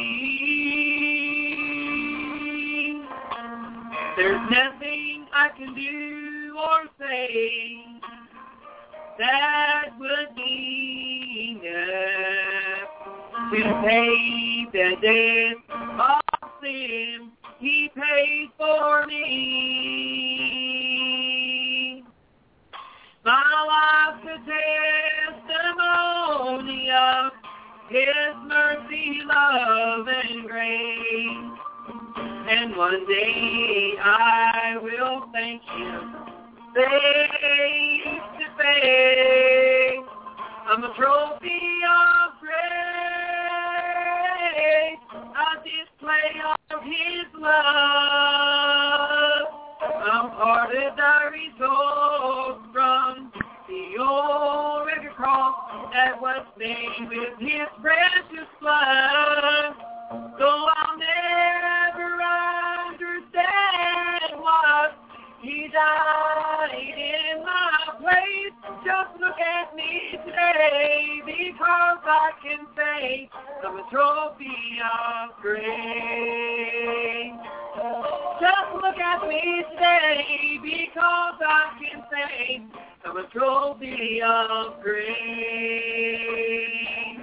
me. There's nothing I can do or say that would be enough to pay the debt of sin He paid for me. My life's a testimony of His mercy, love, and grace. And one day I will thank Him face to face. I'm a trophy of grace, a display of His love. I'm part of the result from the old rugged cross that was stained with His precious blood. Though I'll never understand why He died in my place, just look at me today, because I can say I'm a trophy of grace. Just look at me today, because I can say I'm a trophy of grace.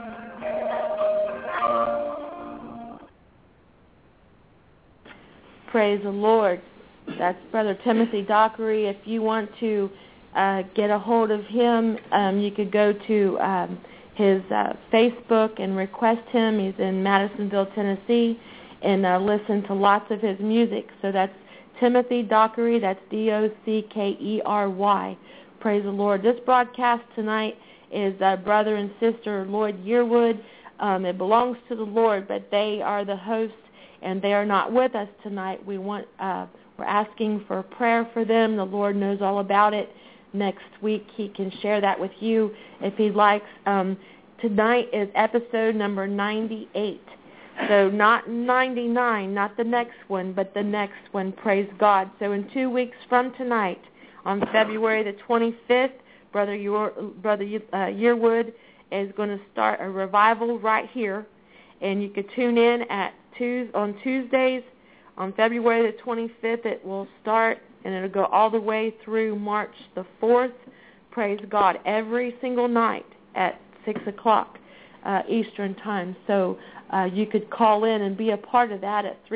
Praise the Lord. That's Brother Timothy Dockery. If you want to get a hold of him, you could go to his Facebook and request him. He's in Madisonville, Tennessee, and listen to lots of his music. So that's Timothy Dockery. That's Dockery. Praise the Lord. This broadcast tonight is Brother and Sister Lloyd Yearwood. It belongs to the Lord, but they are the hosts, and they are not with us tonight. We're asking for prayer for them. The Lord knows all about it. Next week He can share that with you if He likes. tonight is episode number 98. So not 99, not the next one, but the next one, praise God. So in 2 weeks from tonight, on February the 25th, Brother Yearwood is going to start a revival right here. And you could tune in on Tuesdays. On February the 25th, it will start, and it'll go all the way through March the 4th. Praise God, every single night at 6 o'clock Eastern Time. So you could call in and be a part of that at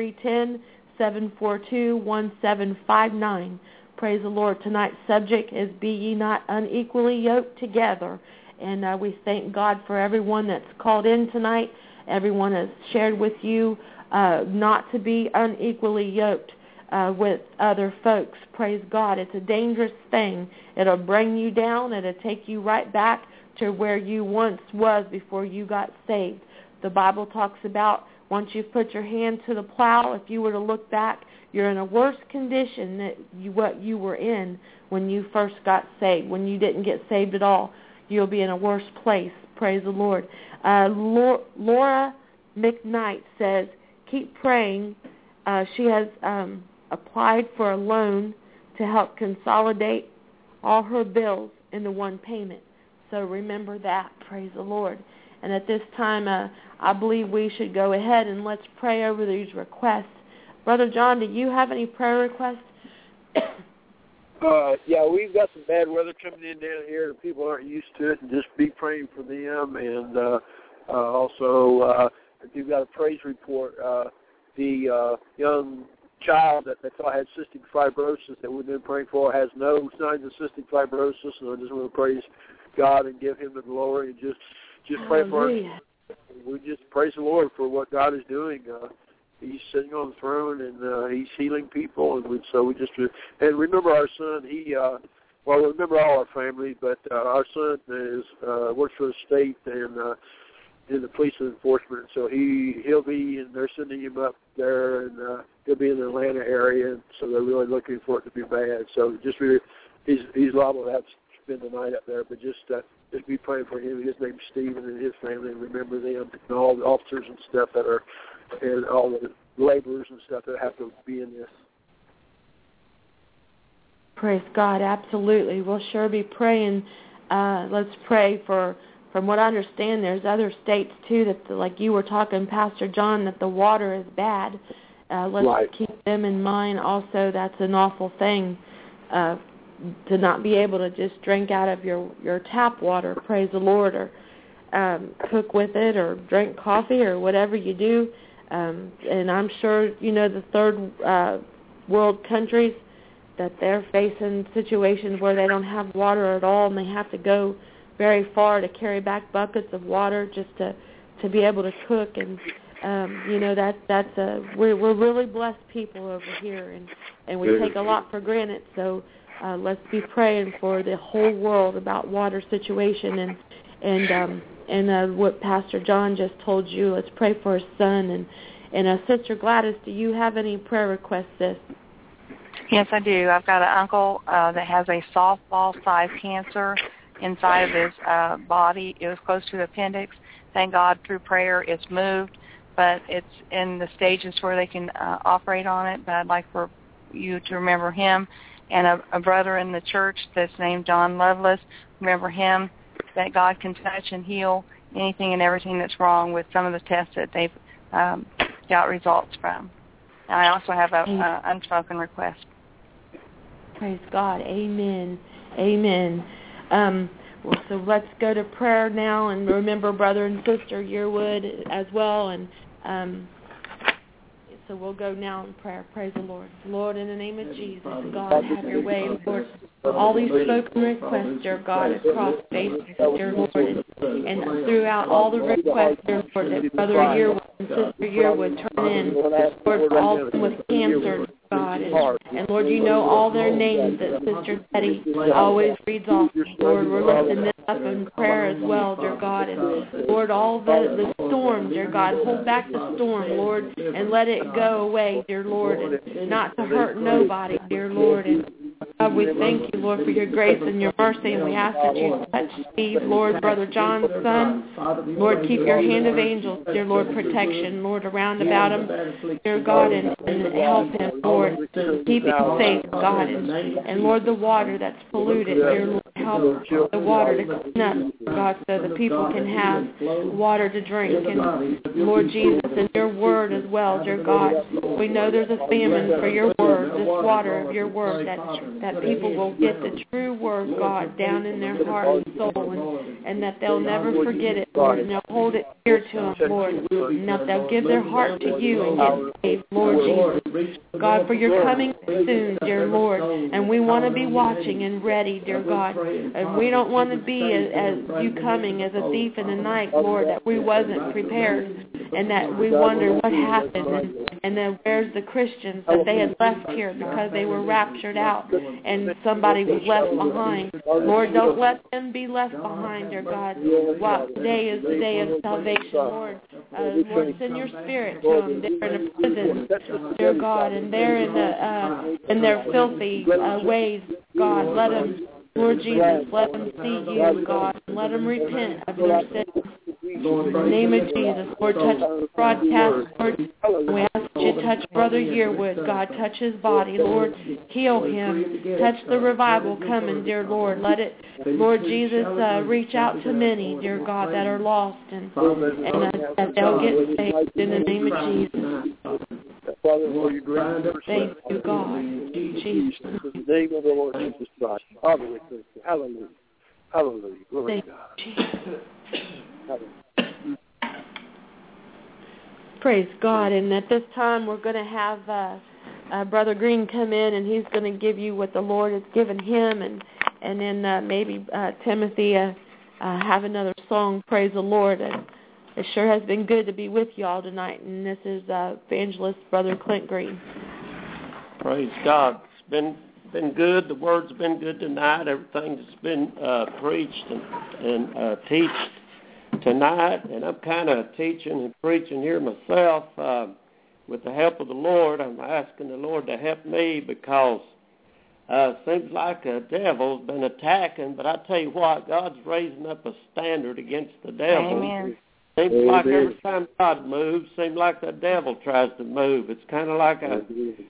310-742-1759. Praise the Lord. Tonight's subject is Be Ye Not Unequally Yoked Together. And we thank God for everyone that's called in tonight. Everyone has shared with you not to be unequally yoked with other folks. Praise God. It's a dangerous thing. It'll bring you down. It'll take you right back to where you once was before you got saved. The Bible talks about once you've put your hand to the plow, if you were to look back, you're in a worse condition than what you were in when you first got saved. When you didn't get saved at all, you'll be in a worse place. Praise the Lord. Laura McKnight says, keep praying. She has applied for a loan to help consolidate all her bills into one payment. So remember that. Praise the Lord. And at this time, I believe we should go ahead and let's pray over these requests. Brother John, do you have any prayer requests? Yeah, we've got some bad weather coming in down here, and people aren't used to it, and just be praying for them. And also, if you've got a praise report, the young child that they thought had cystic fibrosis that we've been praying for has no signs of cystic fibrosis, and I just want to praise God and give him the glory and just pray for us. We just praise the Lord for what God is doing. He's sitting on the throne, and he's healing people, and we just remember our son. Remember all our family, but our son works for the state and in the police enforcement, so he'll be, and they're sending him up there, and he'll be in the Atlanta area, and so they're really looking for it to be bad. So just really, he's liable to have to spend the night up there, but just be praying for him. His name's Stephen and his family, and remember them and all the officers and stuff that are, and all the laborers and stuff that have to be in this. Praise God, absolutely. We'll sure be praying. Let's pray for, from what I understand, there's other states too that, like you were talking, Pastor John, that the water is bad. Let's keep them in mind also. That's an awful thing, to not be able to just drink out of your tap water, praise the Lord, or cook with it or drink coffee or whatever you do. And I'm sure, the third world countries, that they're facing situations where they don't have water at all, and they have to go very far to carry back buckets of water just to be able to cook. And we're really blessed people over here, and we take a lot for granted. So let's be praying for the whole world about water situation and what Pastor John just told you. Let's pray for his son. And Sister Gladys, do you have any prayer requests, sis? Yes, I do. I've got an uncle that has a softball-sized cancer inside of his body. It was close to the appendix. Thank God through prayer it's moved, but it's in the stages where they can operate on it. But I'd like for you to remember him. And a brother in the church that's named John Lovelace, remember him, that God can touch and heal anything and everything that's wrong with some of the tests that they've got results from. And I also have an unspoken request. Praise God. Amen. Amen. So let's go to prayer now, and remember Brother and Sister Yearwood as well. And so we'll go now in prayer. Praise the Lord. Lord, in the name of Jesus, God, have your way, Lord. All these spoken requests, dear God, across Facebook, dear Lord, and throughout all the requests, dear Lord, that Brother Yearwood and Sister Yearwood turn in, Lord, for all of them with cancer, God. And Lord, you know all their names that Sister Betty always reads off. Lord, we're lifting this up in prayer as well, dear God. And Lord, all the storm, dear God, hold back the storm, Lord, and let it go away, dear Lord, and not to hurt nobody, dear Lord. And God, we thank you, Lord, for your grace and your mercy, and we ask that you touch Steve, Lord, Brother John's son. Lord, keep your hand of angels, dear Lord, protection, Lord, around about him, dear God, and help him, Lord, keep him safe, God, and Lord, the water that's polluted, dear Lord, help the water to clean up, God, so the people can have water to drink, and Lord Jesus, and your word as well, dear God, we know there's a famine for your word, this water of your word, that people will get the true word, God, down in their heart and soul, and that they'll never forget it, Lord, and they'll hold it dear to them, Lord, and that they'll give their heart to you and get saved, Lord Jesus. God, for you're coming soon, dear Lord, and we want to be watching and ready, dear God, and we don't want to be as you coming as a thief in the night, Lord, that we wasn't prepared, and that we wonder what happened, and then where's the Christians that they had left here because they were raptured out and somebody was left behind. Lord, don't let them be left behind, dear God. Wow, today is the day of salvation, Lord. Lord, send your spirit to them. They're in a prison, dear God, and they're in their filthy ways, God. Let them, Lord Jesus, let them see you, God, and let them repent of their sins. In the name of Jesus, Lord, touch the broadcast, Lord. We ask that you touch Brother Yearwood, God, touch his body, Lord, heal him, touch the revival coming, dear Lord. Let it, Lord Jesus, reach out to many, dear God, that are lost, and that they'll get saved in the name of Jesus. Thank you, God. Jesus. In the name of the Lord Jesus Christ. Hallelujah. Hallelujah. Hallelujah. Glory to God. Hallelujah. Praise God. And at this time, we're going to have Brother Green come in, and he's going to give you what the Lord has given him, and then maybe Timothy have another song. Praise the Lord. And it sure has been good to be with you all tonight. And this is evangelist Brother Clint Green. Praise God. It's been good. The word's been good tonight. Everything's been preached and taught tonight, and I'm kind of teaching and preaching here myself with the help of the Lord. I'm asking the Lord to help me because it seems like the devil's been attacking, but I tell you what, God's raising up a standard against the devil. Amen. Seems like every time God moves, seems like the devil tries to move. It's kind of like a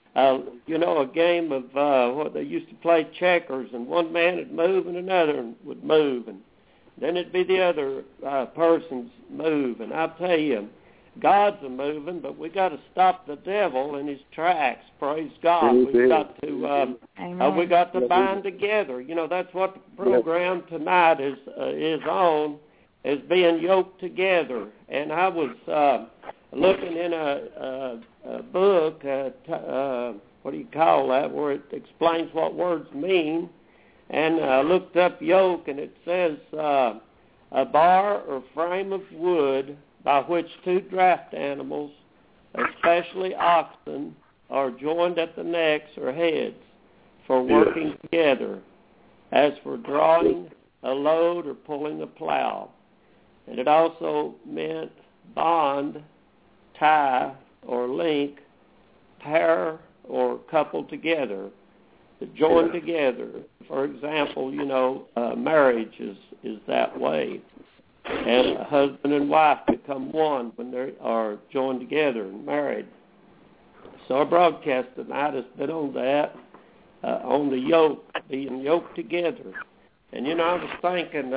game of what they used to play checkers, and one man would move and another would move, and then it'd be the other person's move. And I'll tell you, God's a moving, but we got to stop the devil in his tracks. Praise God. We've got to we got to bind together. You know, that's what the program tonight is on, is being yoked together. And I was looking in a book, what do you call that, where it explains what words mean. And I looked up yoke, and it says a bar or frame of wood by which two draft animals, especially oxen, are joined at the necks or heads for working together, as for drawing a load or pulling a plow. And it also meant bond, tie, or link, pair, or couple together, to join together. For example, marriage is that way. And a husband and wife become one when they are joined together and married. So our broadcast tonight has been on that, on the yoke, being yoked together. And, I was thinking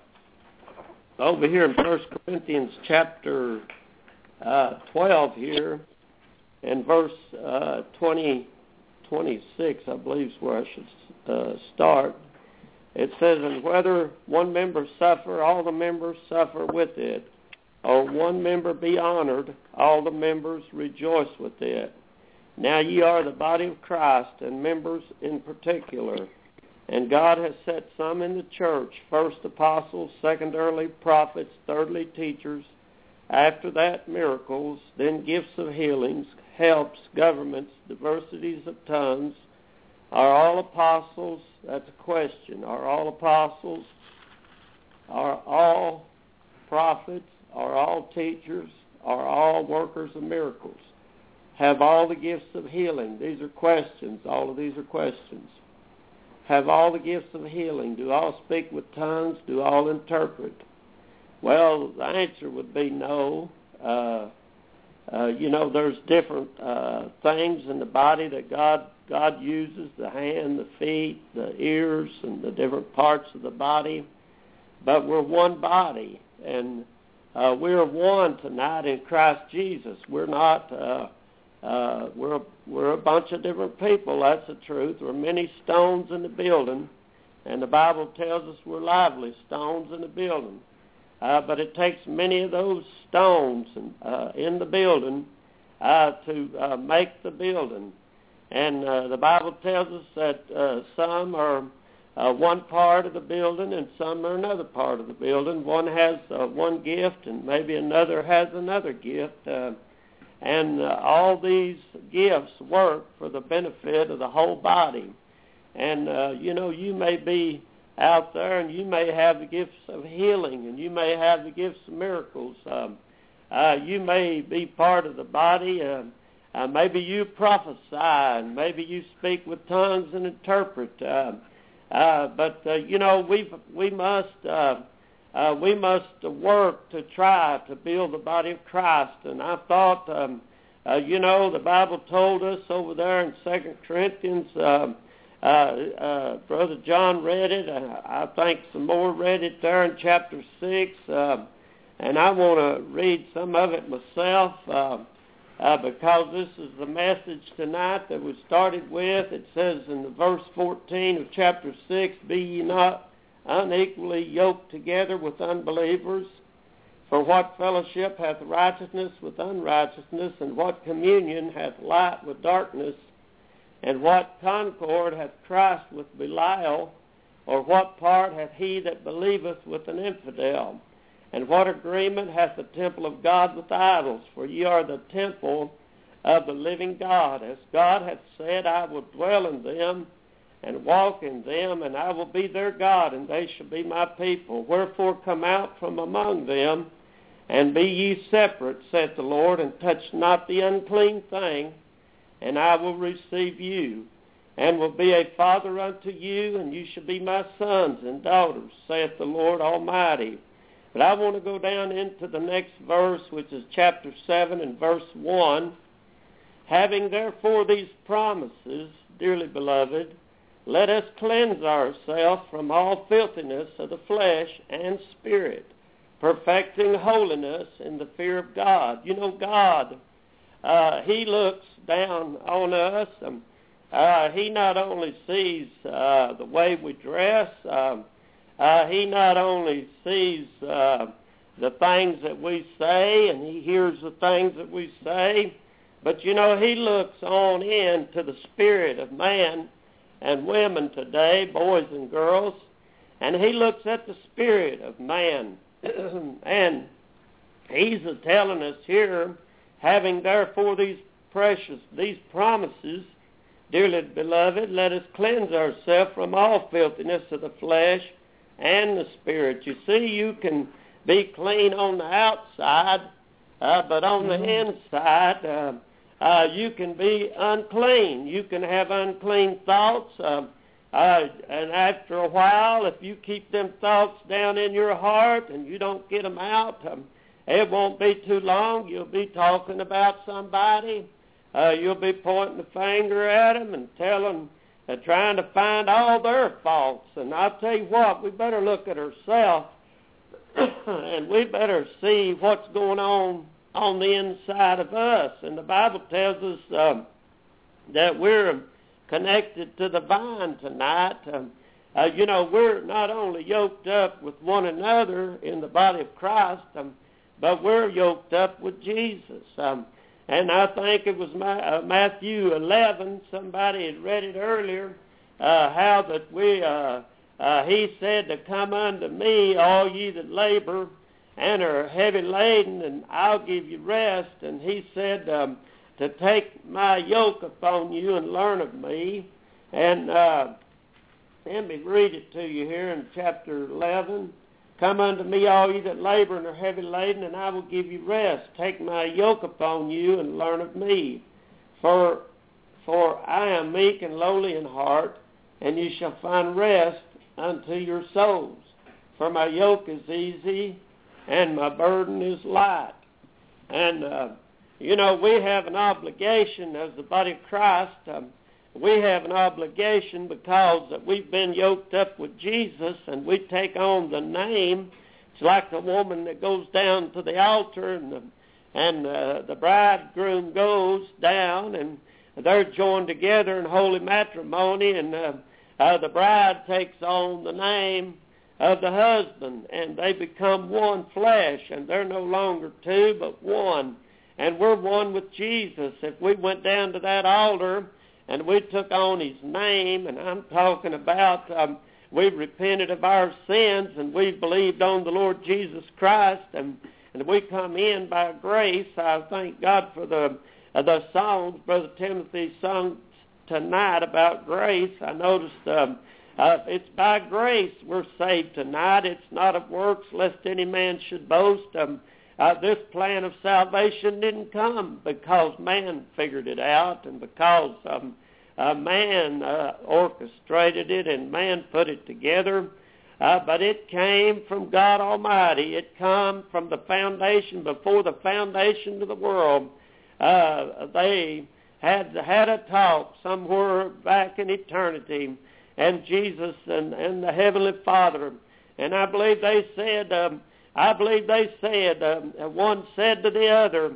over here in 1 Corinthians chapter 12 here, and verse 26, I believe is where I should start. It says, and whether one member suffer, all the members suffer with it, or one member be honored, all the members rejoice with it. Now ye are the body of Christ, and members in particular. And God has set some in the church, first apostles, secondarily prophets, thirdly teachers, after that miracles, then gifts of healings, helps, governments, diversities of tongues. Are all apostles? That's a question. Are all apostles? Are all prophets? Are all teachers? Are all workers of miracles? Have all the gifts of healing? These are questions. All of these are questions. have all the gifts of healing? Do all speak with tongues? Do all interpret? Well, the answer would be no. There's different things in the body that God uses, the hand, the feet, the ears, and the different parts of the body. But we're one body, and we're one tonight in Christ Jesus. We're not, we're a bunch of different people, that's the truth. There are many stones in the building, and the Bible tells us we're lively stones in the building. But it takes many of those stones in the building to make the building. And the Bible tells us that some are one part of the building and some are another part of the building. One has one gift and maybe another has another gift. And all these gifts work for the benefit of the whole body. And, you may be out there and you may have the gifts of healing and you may have the gifts of miracles. You may be part of the body. Maybe you prophesy and maybe you speak with tongues and interpret. But we must work to try to build the body of Christ. And I thought, the Bible told us over there in 2 Corinthians, Brother John read it. I think some more read it there in chapter 6. And I want to read some of it myself because this is the message tonight that we started with. It says in the verse 14 of chapter 6, "Be ye not unequally yoked together with unbelievers. For what fellowship hath righteousness with unrighteousness, and what communion hath light with darkness? And what concord hath Christ with Belial? Or what part hath he that believeth with an infidel? And what agreement hath the temple of God with idols? For ye are the temple of the living God. As God hath said, I will dwell in them and walk in them, and I will be their God, and they shall be my people. Wherefore come out from among them, and be ye separate, saith the Lord, and touch not the unclean thing, and I will receive you, and will be a father unto you, and you shall be my sons and daughters, saith the Lord Almighty." But I want to go down into the next verse, which is chapter 7 and verse 1. "Having therefore these promises, dearly beloved, let us cleanse ourselves from all filthiness of the flesh and spirit, perfecting holiness in the fear of God." God, He looks down on us. He not only sees the way we dress, He not only sees the things that we say, and He hears the things that we say, but He looks on into the spirit of man and women today, boys and girls, and He looks at the spirit of man. And He's telling us here, having therefore these promises, dearly beloved, let us cleanse ourselves from all filthiness of the flesh and the spirit. You see, you can be clean on the outside, but on the inside, you can be unclean. You can have unclean thoughts, and after a while, if you keep them thoughts down in your heart and you don't get them out, it won't be too long. You'll be talking about somebody. You'll be pointing the finger at them and telling, trying to find all their faults. And I'll tell you what, we better look at ourselves and we better see what's going on the inside of us. And the Bible tells us that we're connected to the vine tonight. We're not only yoked up with one another in the body of Christ, but we're yoked up with Jesus. And I think it was Matthew 11, somebody had read it earlier, how that He said to come unto me, all ye that labor and are heavy laden, and I'll give you rest. And He said to take my yoke upon you and learn of me. And let me read it to you here in chapter 11. "Come unto me, all ye that labor and are heavy laden, and I will give you rest. Take my yoke upon you and learn of me. For I am meek and lowly in heart, and you shall find rest unto your souls. For my yoke is easy, and my burden is light. And, we have an obligation as the body of Christ. We have an obligation because we've been yoked up with Jesus, and we take on the name. It's like the woman that goes down to the altar, and the bridegroom goes down, and they're joined together in holy matrimony, and the bride takes on the name of the husband, and they become one flesh, and they're no longer two but one. And we're one with Jesus. If we went down to that altar and we took on his name, and I'm talking about we've repented of our sins, and we've believed on the Lord Jesus Christ, and we come in by grace. I thank God for the songs Brother Timothy sung tonight about grace. I noticed it's by grace we're saved tonight. It's not of works, lest any man should boast. This plan of salvation didn't come because man figured it out, and because man orchestrated it and man put it together. But it came from God Almighty. It come from the foundation, before the foundation of the world. They had a talk somewhere back in eternity, and Jesus and the Heavenly Father. And I believe they said, one said to the other,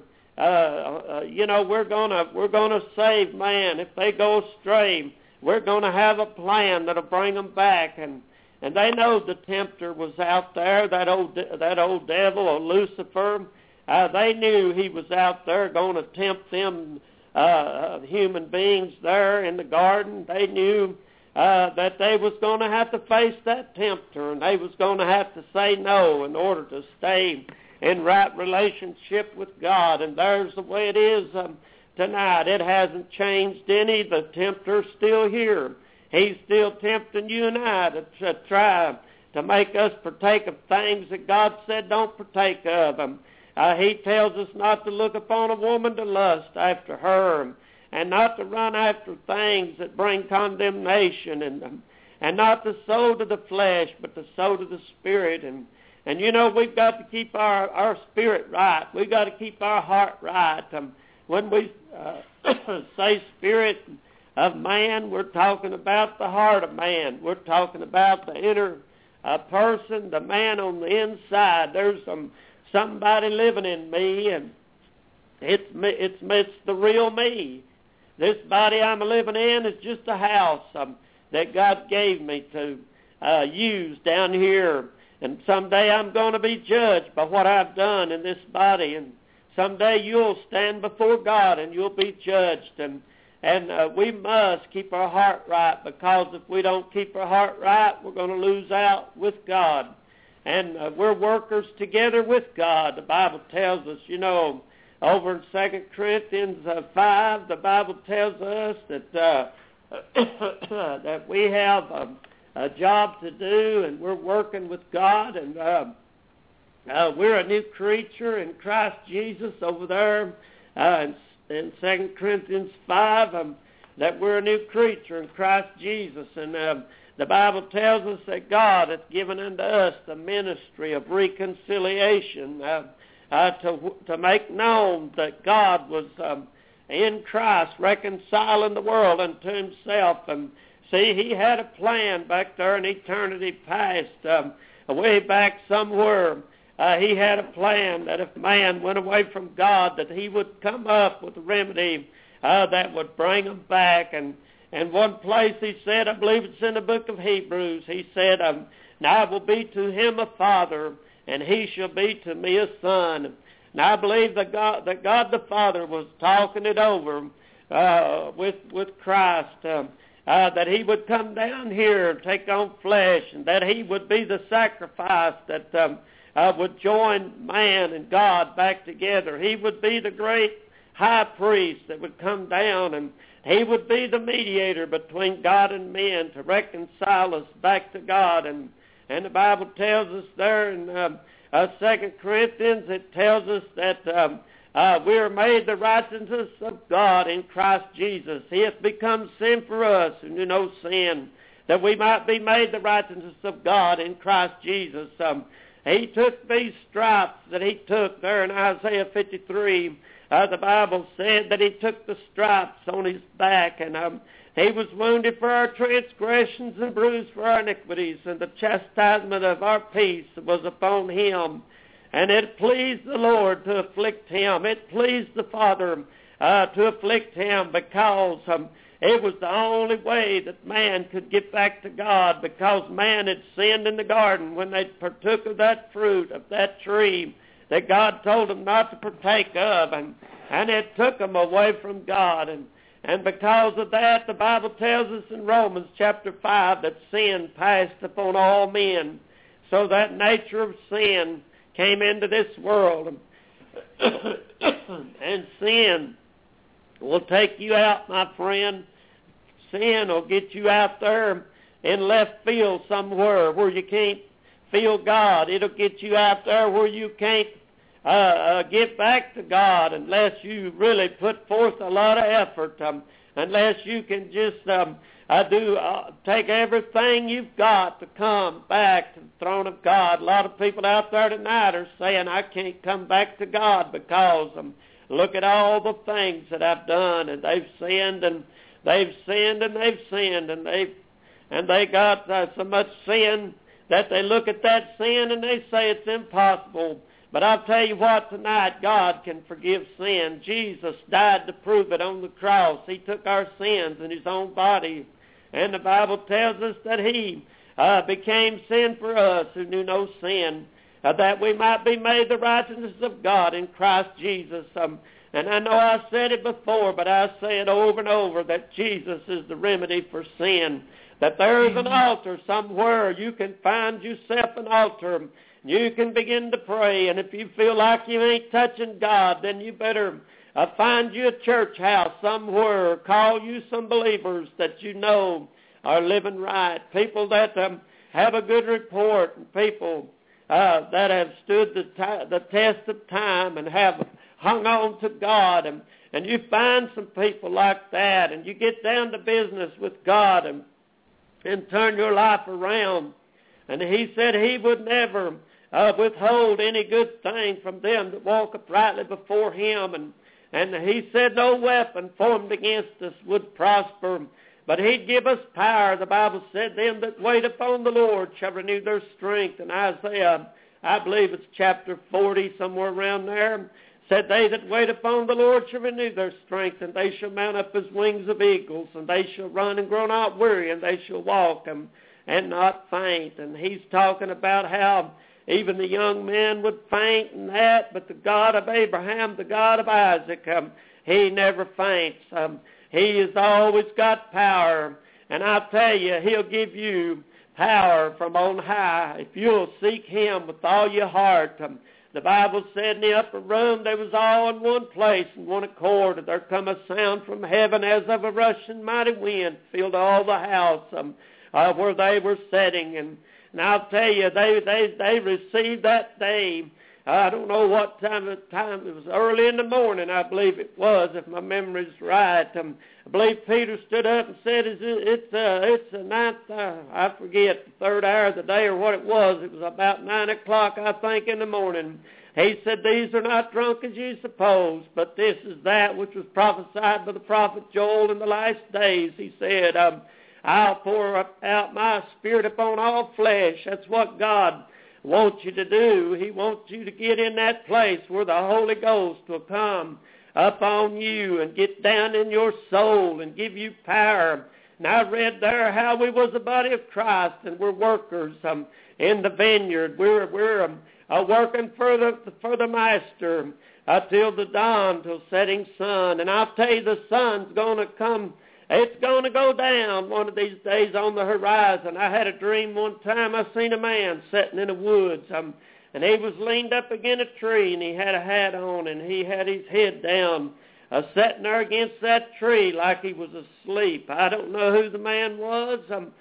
we're gonna save man. If they go astray, we're gonna have a plan that'll bring them back. And they know the tempter was out there, that old devil, or Lucifer. They knew he was out there going to tempt them human beings there in the garden. They knew that they was going to have to face that tempter, and they was going to have to say no in order to stay in right relationship with God. And there's the way it is tonight. It hasn't changed any. The tempter's still here. He's still tempting you and I to try to make us partake of things that God said don't partake of. He tells us not to look upon a woman to lust after her, and not to run after things that bring condemnation, and not to sow to the flesh, but to sow to the Spirit. And we've got to keep our spirit right. We've got to keep our heart right. When we say spirit of man, we're talking about the heart of man. We're talking about the inner person, the man on the inside. There's somebody living in me, and it's the real me. This body I'm living in is just a house that God gave me to use down here. And someday I'm going to be judged by what I've done in this body. And someday you'll stand before God and you'll be judged. And we must keep our heart right, because if we don't keep our heart right, we're going to lose out with God. And we're workers together with God. The Bible tells us, over in 2 Corinthians 5, the Bible tells us that that we have a job to do, and we're working with God, and we're a new creature in Christ Jesus over there in 2 Corinthians 5, that we're a new creature in Christ Jesus. And the Bible tells us that God hath given unto us the ministry of reconciliation, to make known that God was in Christ reconciling the world unto himself. And see, he had a plan back there in eternity past, way back somewhere. He had a plan that if man went away from God, that he would come up with a remedy that would bring him back. And one place he said, I believe it's in the book of Hebrews, he said, now I will be to him a father, and he shall be to me a son. Now I believe that God the Father was talking it over with Christ, that he would come down here and take on flesh, and that he would be the sacrifice that would join man and God back together. He would be the great high priest that would come down, and he would be the mediator between God and men to reconcile us back to God. And the Bible tells us there in 2 Corinthians, it tells us that we are made the righteousness of God in Christ Jesus. He hath become sin for us, and sin that we might be made the righteousness of God in Christ Jesus. He took these stripes that he took there in Isaiah 53. The Bible said that he took the stripes on his back, and he was wounded for our transgressions and bruised for our iniquities, and the chastisement of our peace was upon him. And it pleased the Lord to afflict him. It pleased the Father to afflict him, because it was the only way that man could get back to God, because man had sinned in the garden when they partook of that fruit of that tree that God told them not to partake of, and it took them away from God. And because of that, the Bible tells us in Romans chapter 5 that sin passed upon all men. So that nature of sin came into this world. And sin will take you out, my friend. Sin will get you out there in left field somewhere where you can't feel God. It'll get you out there where you can't get back to God unless you really put forth a lot of effort, unless you can just take everything you've got to come back to the throne of God. A lot of people out there tonight are saying, I can't come back to God because look at all the things that I've done, and they've sinned, and they've sinned, and they've sinned, and they got so much sin that they look at that sin and they say it's impossible. But I'll tell you what, tonight, God can forgive sin. Jesus died to prove it on the cross. He took our sins in his own body. And the Bible tells us that he became sin for us who knew no sin, that we might be made the righteousness of God in Christ Jesus. And I know I said it before, but I say it over and over, that Jesus is the remedy for sin, that there is an altar somewhere. You can find yourself an altar. You can begin to pray, and if you feel like you ain't touching God, then you better find you a church house somewhere. Call you some believers that you know are living right, people that have a good report, and people that have stood the test of time and have hung on to God. And you find some people like that, and you get down to business with God and turn your life around. And he said he would never withhold any good thing from them that walk uprightly before him. And he said no weapon formed against us would prosper, but he'd give us power. The Bible said, them that wait upon the Lord shall renew their strength. And Isaiah, I believe it's chapter 40, somewhere around there, said, they that wait upon the Lord shall renew their strength, and they shall mount up as wings of eagles, and they shall run and grow not weary, and they shall walk and not faint. And he's talking about how even the young men would faint and that, but the God of Abraham, the God of Isaac, he never faints. He has always got power. And I'll tell you, he'll give you power from on high if you'll seek him with all your heart. The Bible said in the upper room they was all in one place in one accord, and there come a sound from heaven as of a rushing mighty wind, filled all the house where they were sitting. And I'll tell you, they received that day. I don't know what time it was. Early in the morning, I believe it was, if my memory's right. I believe Peter stood up and said, it's the ninth, I forget, the third hour of the day or what it was. It was about 9 o'clock, I think, in the morning. He said, these are not drunk as you suppose, but this is that which was prophesied by the prophet Joel in the last days. He said, I'll pour out my spirit upon all flesh. That's what God wants you to do. He wants you to get in that place where the Holy Ghost will come upon you and get down in your soul and give you power. And I read there how we was the body of Christ, and we're workers in the vineyard. We're working for the Master till the dawn, till setting sun. And I'll tell you, the sun's going to come. It's going to go down one of these days on the horizon. I had a dream one time. I seen a man sitting in the woods, and he was leaned up against a tree, and he had a hat on, and he had his head down, sitting there against that tree like he was asleep. I don't know who the man was,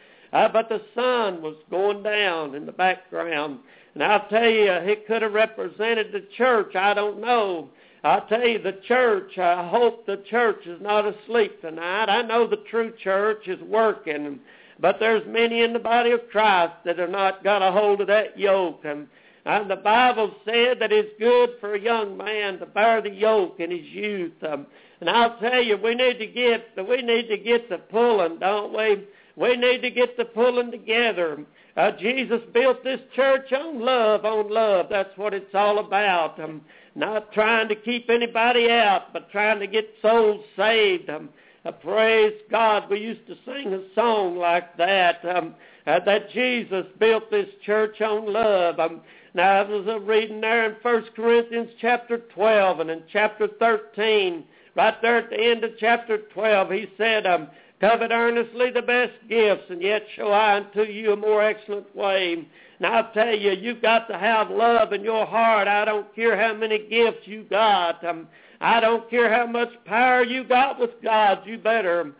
but the sun was going down in the background. And I'll tell you, he could have represented the church. I don't know. I'll tell you, the church, I hope the church is not asleep tonight. I know the true church is working. But there's many in the body of Christ that have not got a hold of that yoke. And the Bible said that it's good for a young man to bear the yoke in his youth. And I'll tell you, we need to get the pulling, don't we? We need to get the pulling together. Jesus built this church on love, That's what it's all about. Not trying to keep anybody out, but trying to get souls saved. Praise God. We used to sing a song like that, that Jesus built this church on love. Now, I was reading there in 1 Corinthians chapter 12 and in chapter 13, right there at the end of chapter 12, he said, covet earnestly the best gifts, and yet show I unto you a more excellent way. Now, I'll tell you, you've got to have love in your heart. I don't care how many gifts you got. I don't care how much power you got with God. You better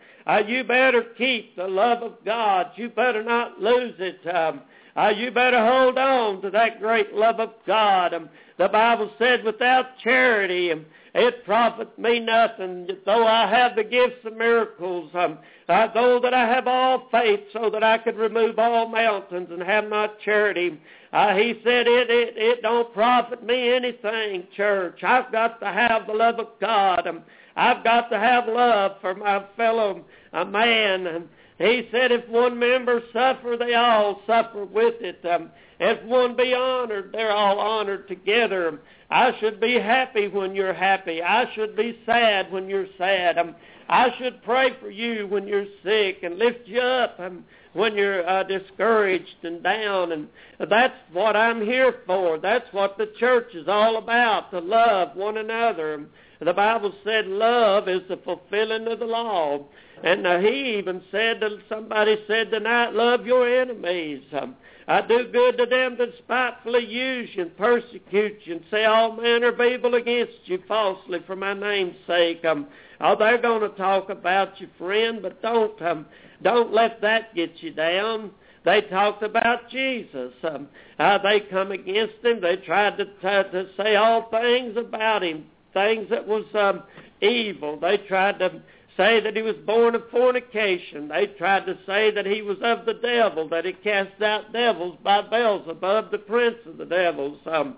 keep the love of God. You better not lose it. You better hold on to that great love of God. The Bible said, without charity, it profit me nothing. Though I have the gifts of miracles, though that I have all faith so that I could remove all mountains and have not charity, he said, it don't profit me anything, church. I've got to have the love of God. I've got to have love for my fellow man. And he said, if one member suffer, they all suffer with it. If one be honored, they're all honored together. I should be happy when you're happy. I should be sad when you're sad. I should pray for you when you're sick and lift you up when you're discouraged and down. And that's what I'm here for. That's what the church is all about, to love one another. The Bible said love is the fulfilling of the law. And he even said, somebody said tonight, love your enemies. Do good to them that spitefully use you and persecute you and say all manner of evil against you falsely for my name's sake. They're going to talk about you, friend, but don't let that get you down. They talked about Jesus. They come against him. They tried to say all things about him, things that was evil. They tried to say that he was born of fornication. They tried to say that he was of the devil, that he cast out devils by Beelzebub, the prince of the devils.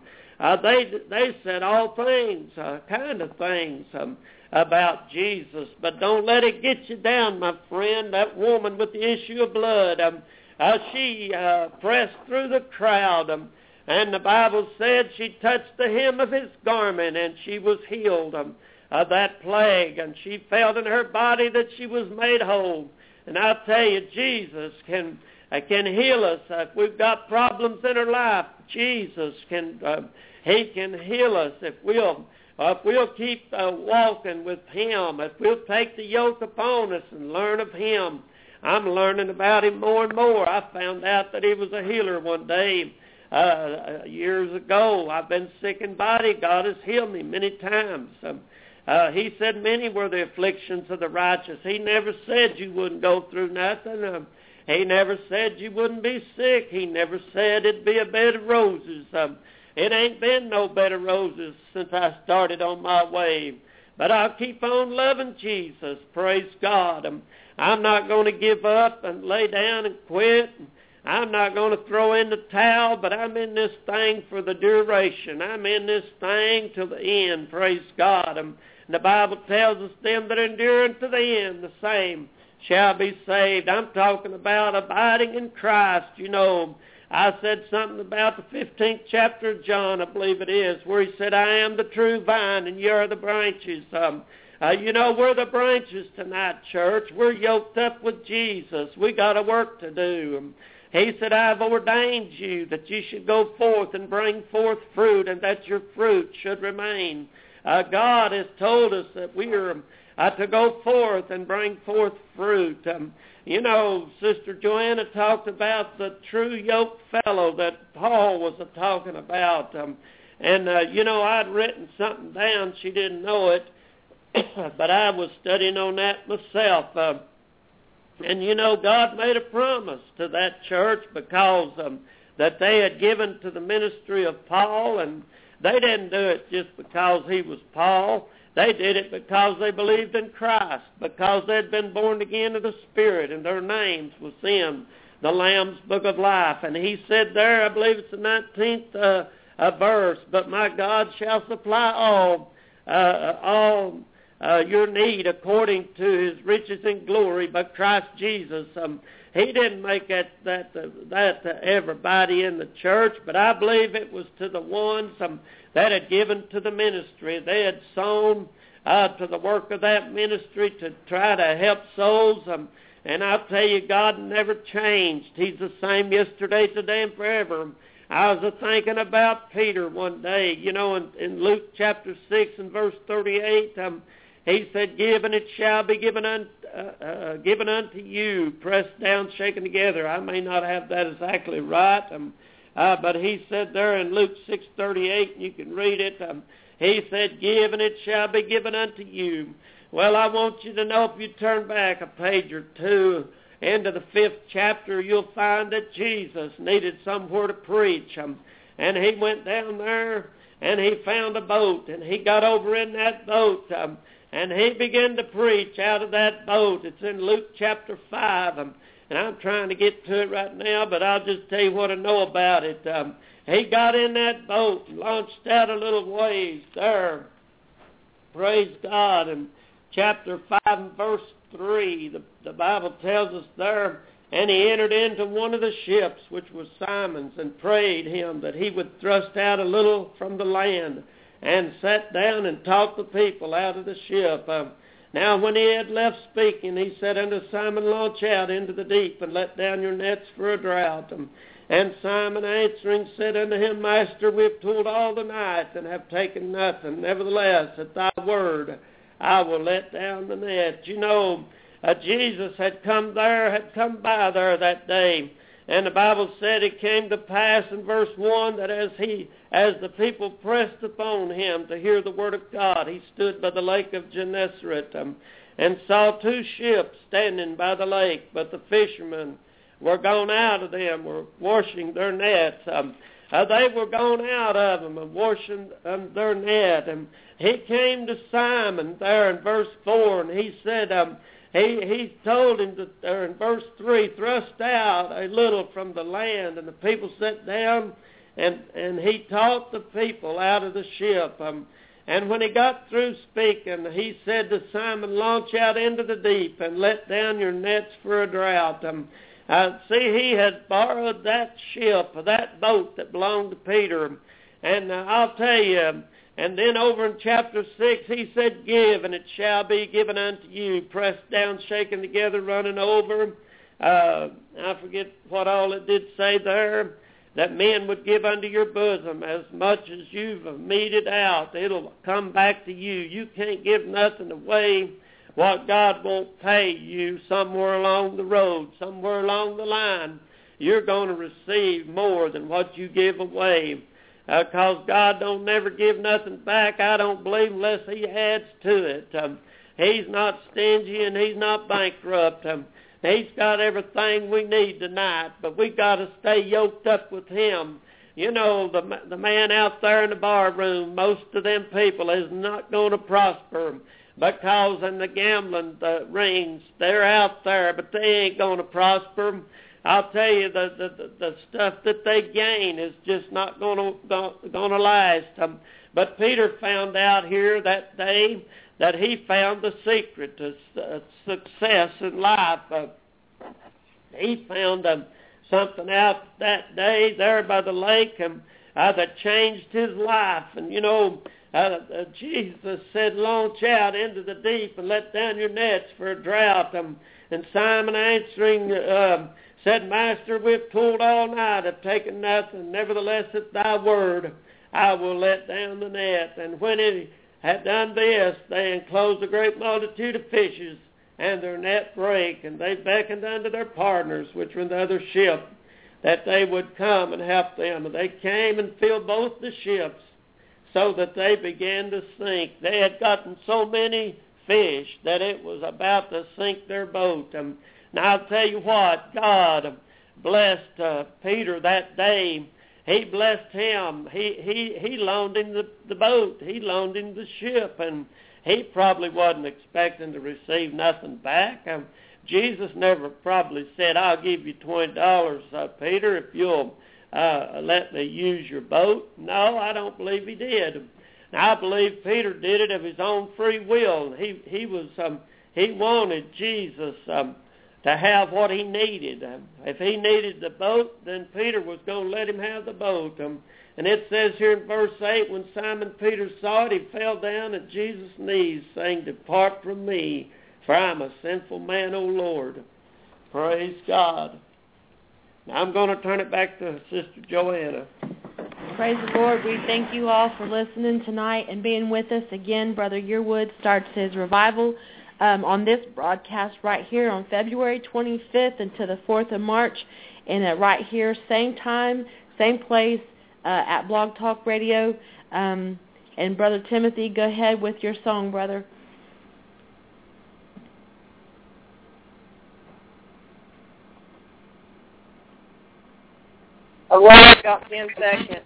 They said all things, kind of things about Jesus. But don't let it get you down, my friend. That woman with the issue of blood, she pressed through the crowd, and the Bible said she touched the hem of his garment, and she was healed of that plague, and she felt in her body that she was made whole. And I'll tell you, Jesus can heal us. If we've got problems in our life, Jesus he can heal us if we'll keep walking with him, if we'll take the yoke upon us and learn of him. I'm learning about him more and more. I found out that he was a healer one day years ago. I've been sick in body. God has healed me many times. He said many were the afflictions of the righteous. He never said you wouldn't go through nothing. He never said you wouldn't be sick. He never said it'd be a bed of roses. It ain't been no bed of roses since I started on my way. But I'll keep on loving Jesus. Praise God. I'm not going to give up and lay down and quit. I'm not going to throw in the towel, but I'm in this thing for the duration. I'm in this thing till the end. Praise God. The Bible tells us them that endure unto the end, the same shall be saved. I'm talking about abiding in Christ. You know, I said something about the 15th chapter of John, I believe it is, where he said, I am the true vine and you are the branches. We're the branches tonight, church. We're yoked up with Jesus. We got a work to do. He said, I've ordained you that you should go forth and bring forth fruit, and that your fruit should remain. God has told us that we are to go forth and bring forth fruit. Sister Joanna talked about the true yoke fellow that Paul was talking about. I'd written something down. She didn't know it, but I was studying on that myself. God made a promise to that church because that they had given to the ministry of Paul, and they didn't do it just because he was Paul. They did it because they believed in Christ, because they'd been born again of the Spirit, and their names was in the Lamb's Book of Life. And he said there, I believe it's the 19th verse, but my God shall supply all your need according to his riches and glory by Christ Jesus. He didn't make that to everybody in the church, but I believe it was to the ones that had given to the ministry. They had sown to the work of that ministry to try to help souls. And I'll tell you, God never changed. He's the same yesterday, today, and forever. I was thinking about Peter one day, in Luke chapter 6 and verse 38. He said, "Give, and it shall be given unto you, pressed down, shaken together." I may not have that exactly right, but he said there in Luke 6:38, you can read it, he said, "Give, and it shall be given unto you." Well, I want you to know, if you turn back a page or two into the 5th chapter, you'll find that Jesus needed somewhere to preach. And he went down there, and he found a boat, and he got over in that boat, and he began to preach out of that boat. It's in Luke chapter 5, and I'm trying to get to it right now, but I'll just tell you what I know about it. He got in that boat and launched out a little ways there. Praise God. And chapter 5 and verse 3, the Bible tells us there, "And he entered into one of the ships, which was Simon's, and prayed him that he would thrust out a little from the land, and sat down and taught the people out of the ship. Now when he had left speaking, he said unto Simon, Launch out into the deep, and let down your nets for a draught. And Simon answering said unto him, Master, we have toiled all the night, and have taken nothing. Nevertheless, at thy word, I will let down the net. Jesus had come by there that day. And the Bible said it came to pass in verse 1 that as the people pressed upon him to hear the word of God, he stood by the lake of Gennesaret and saw 2 ships standing by the lake, but the fishermen were gone out of them, were washing their nets. They were gone out of them and washing their net. And he came to Simon there in verse 4, and he said, He told him to, in verse 3, thrust out a little from the land, and the people sat down, and he taught the people out of the ship. And when he got through speaking, he said to Simon, Launch out into the deep, and let down your nets for a draught. See, he had borrowed that ship, that boat that belonged to Peter. And I'll tell you, and then over in chapter 6, he said, Give, and it shall be given unto you, pressed down, shaken together, running over. I forget what all it did say there, that men would give unto your bosom as much as you've meted out. It'll come back to you. You can't give nothing away what God won't pay you somewhere along the road, somewhere along the line. You're going to receive more than what you give away. Because God don't never give nothing back, I don't believe, unless he adds to it. He's not stingy and he's not bankrupt. He's got everything we need tonight, but we got to stay yoked up with him. The man out there in the bar room, most of them people is not going to prosper, because in the gambling rings, they're out there, but they ain't going to prosper. I'll tell you, the stuff that they gain is just not going to last. But Peter found out here that day that he found the secret to success in life. He found something out that day there by the lake that changed his life. And Jesus said, Launch out into the deep and let down your nets for a draught. And Simon answering said, Master, we've toiled all night, have taken nothing. Nevertheless, at thy word, I will let down the net. And when he had done this, they enclosed a great multitude of fishes, and their net brake. And they beckoned unto their partners, which were in the other ship, that they would come and help them. And they came and filled both the ships, so that they began to sink. They had gotten so many fish that it was about to sink their boat. Now, I'll tell you what, God blessed Peter that day. He blessed him. He loaned him the boat. He loaned him the ship. And he probably wasn't expecting to receive nothing back. Jesus never probably said, I'll give you $20, Peter, if you'll let me use your boat. No, I don't believe he did. Now, I believe Peter did it of his own free will. He wanted Jesus to have what he needed. If he needed the boat, then Peter was going to let him have the boat. And it says here in verse 8, when Simon Peter saw it, he fell down at Jesus' knees, saying, Depart from me, for I am a sinful man, O Lord. Praise God. Now I'm going to turn it back to Sister Joanna. Praise the Lord. We thank you all for listening tonight and being with us. Again, Brother Yearwood starts his revival on this broadcast right here on February 25th until the 4th of March. And right here, same time, same place at Blog Talk Radio. And Brother Timothy, go ahead with your song, brother. All right, I've got 10 seconds.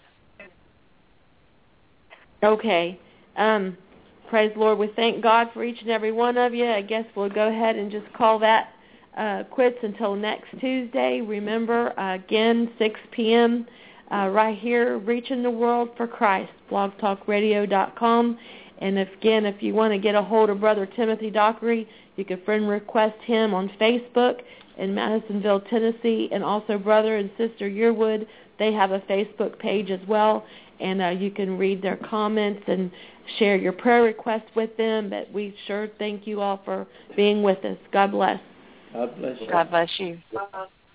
Okay. Praise the Lord. We thank God for each and every one of you. I guess we'll go ahead and just call that quits until next Tuesday. Remember, again, 6 p.m. Right here, Reaching the World for Christ, blogtalkradio.com. And if you want to get a hold of Brother Timothy Dockery, you can friend request him on Facebook in Madisonville, Tennessee, and also Brother and Sister Yearwood. They have a Facebook page as well, and you can read their comments and share your prayer requests with them. But we sure thank you all for being with us. God bless. God bless you. God bless you.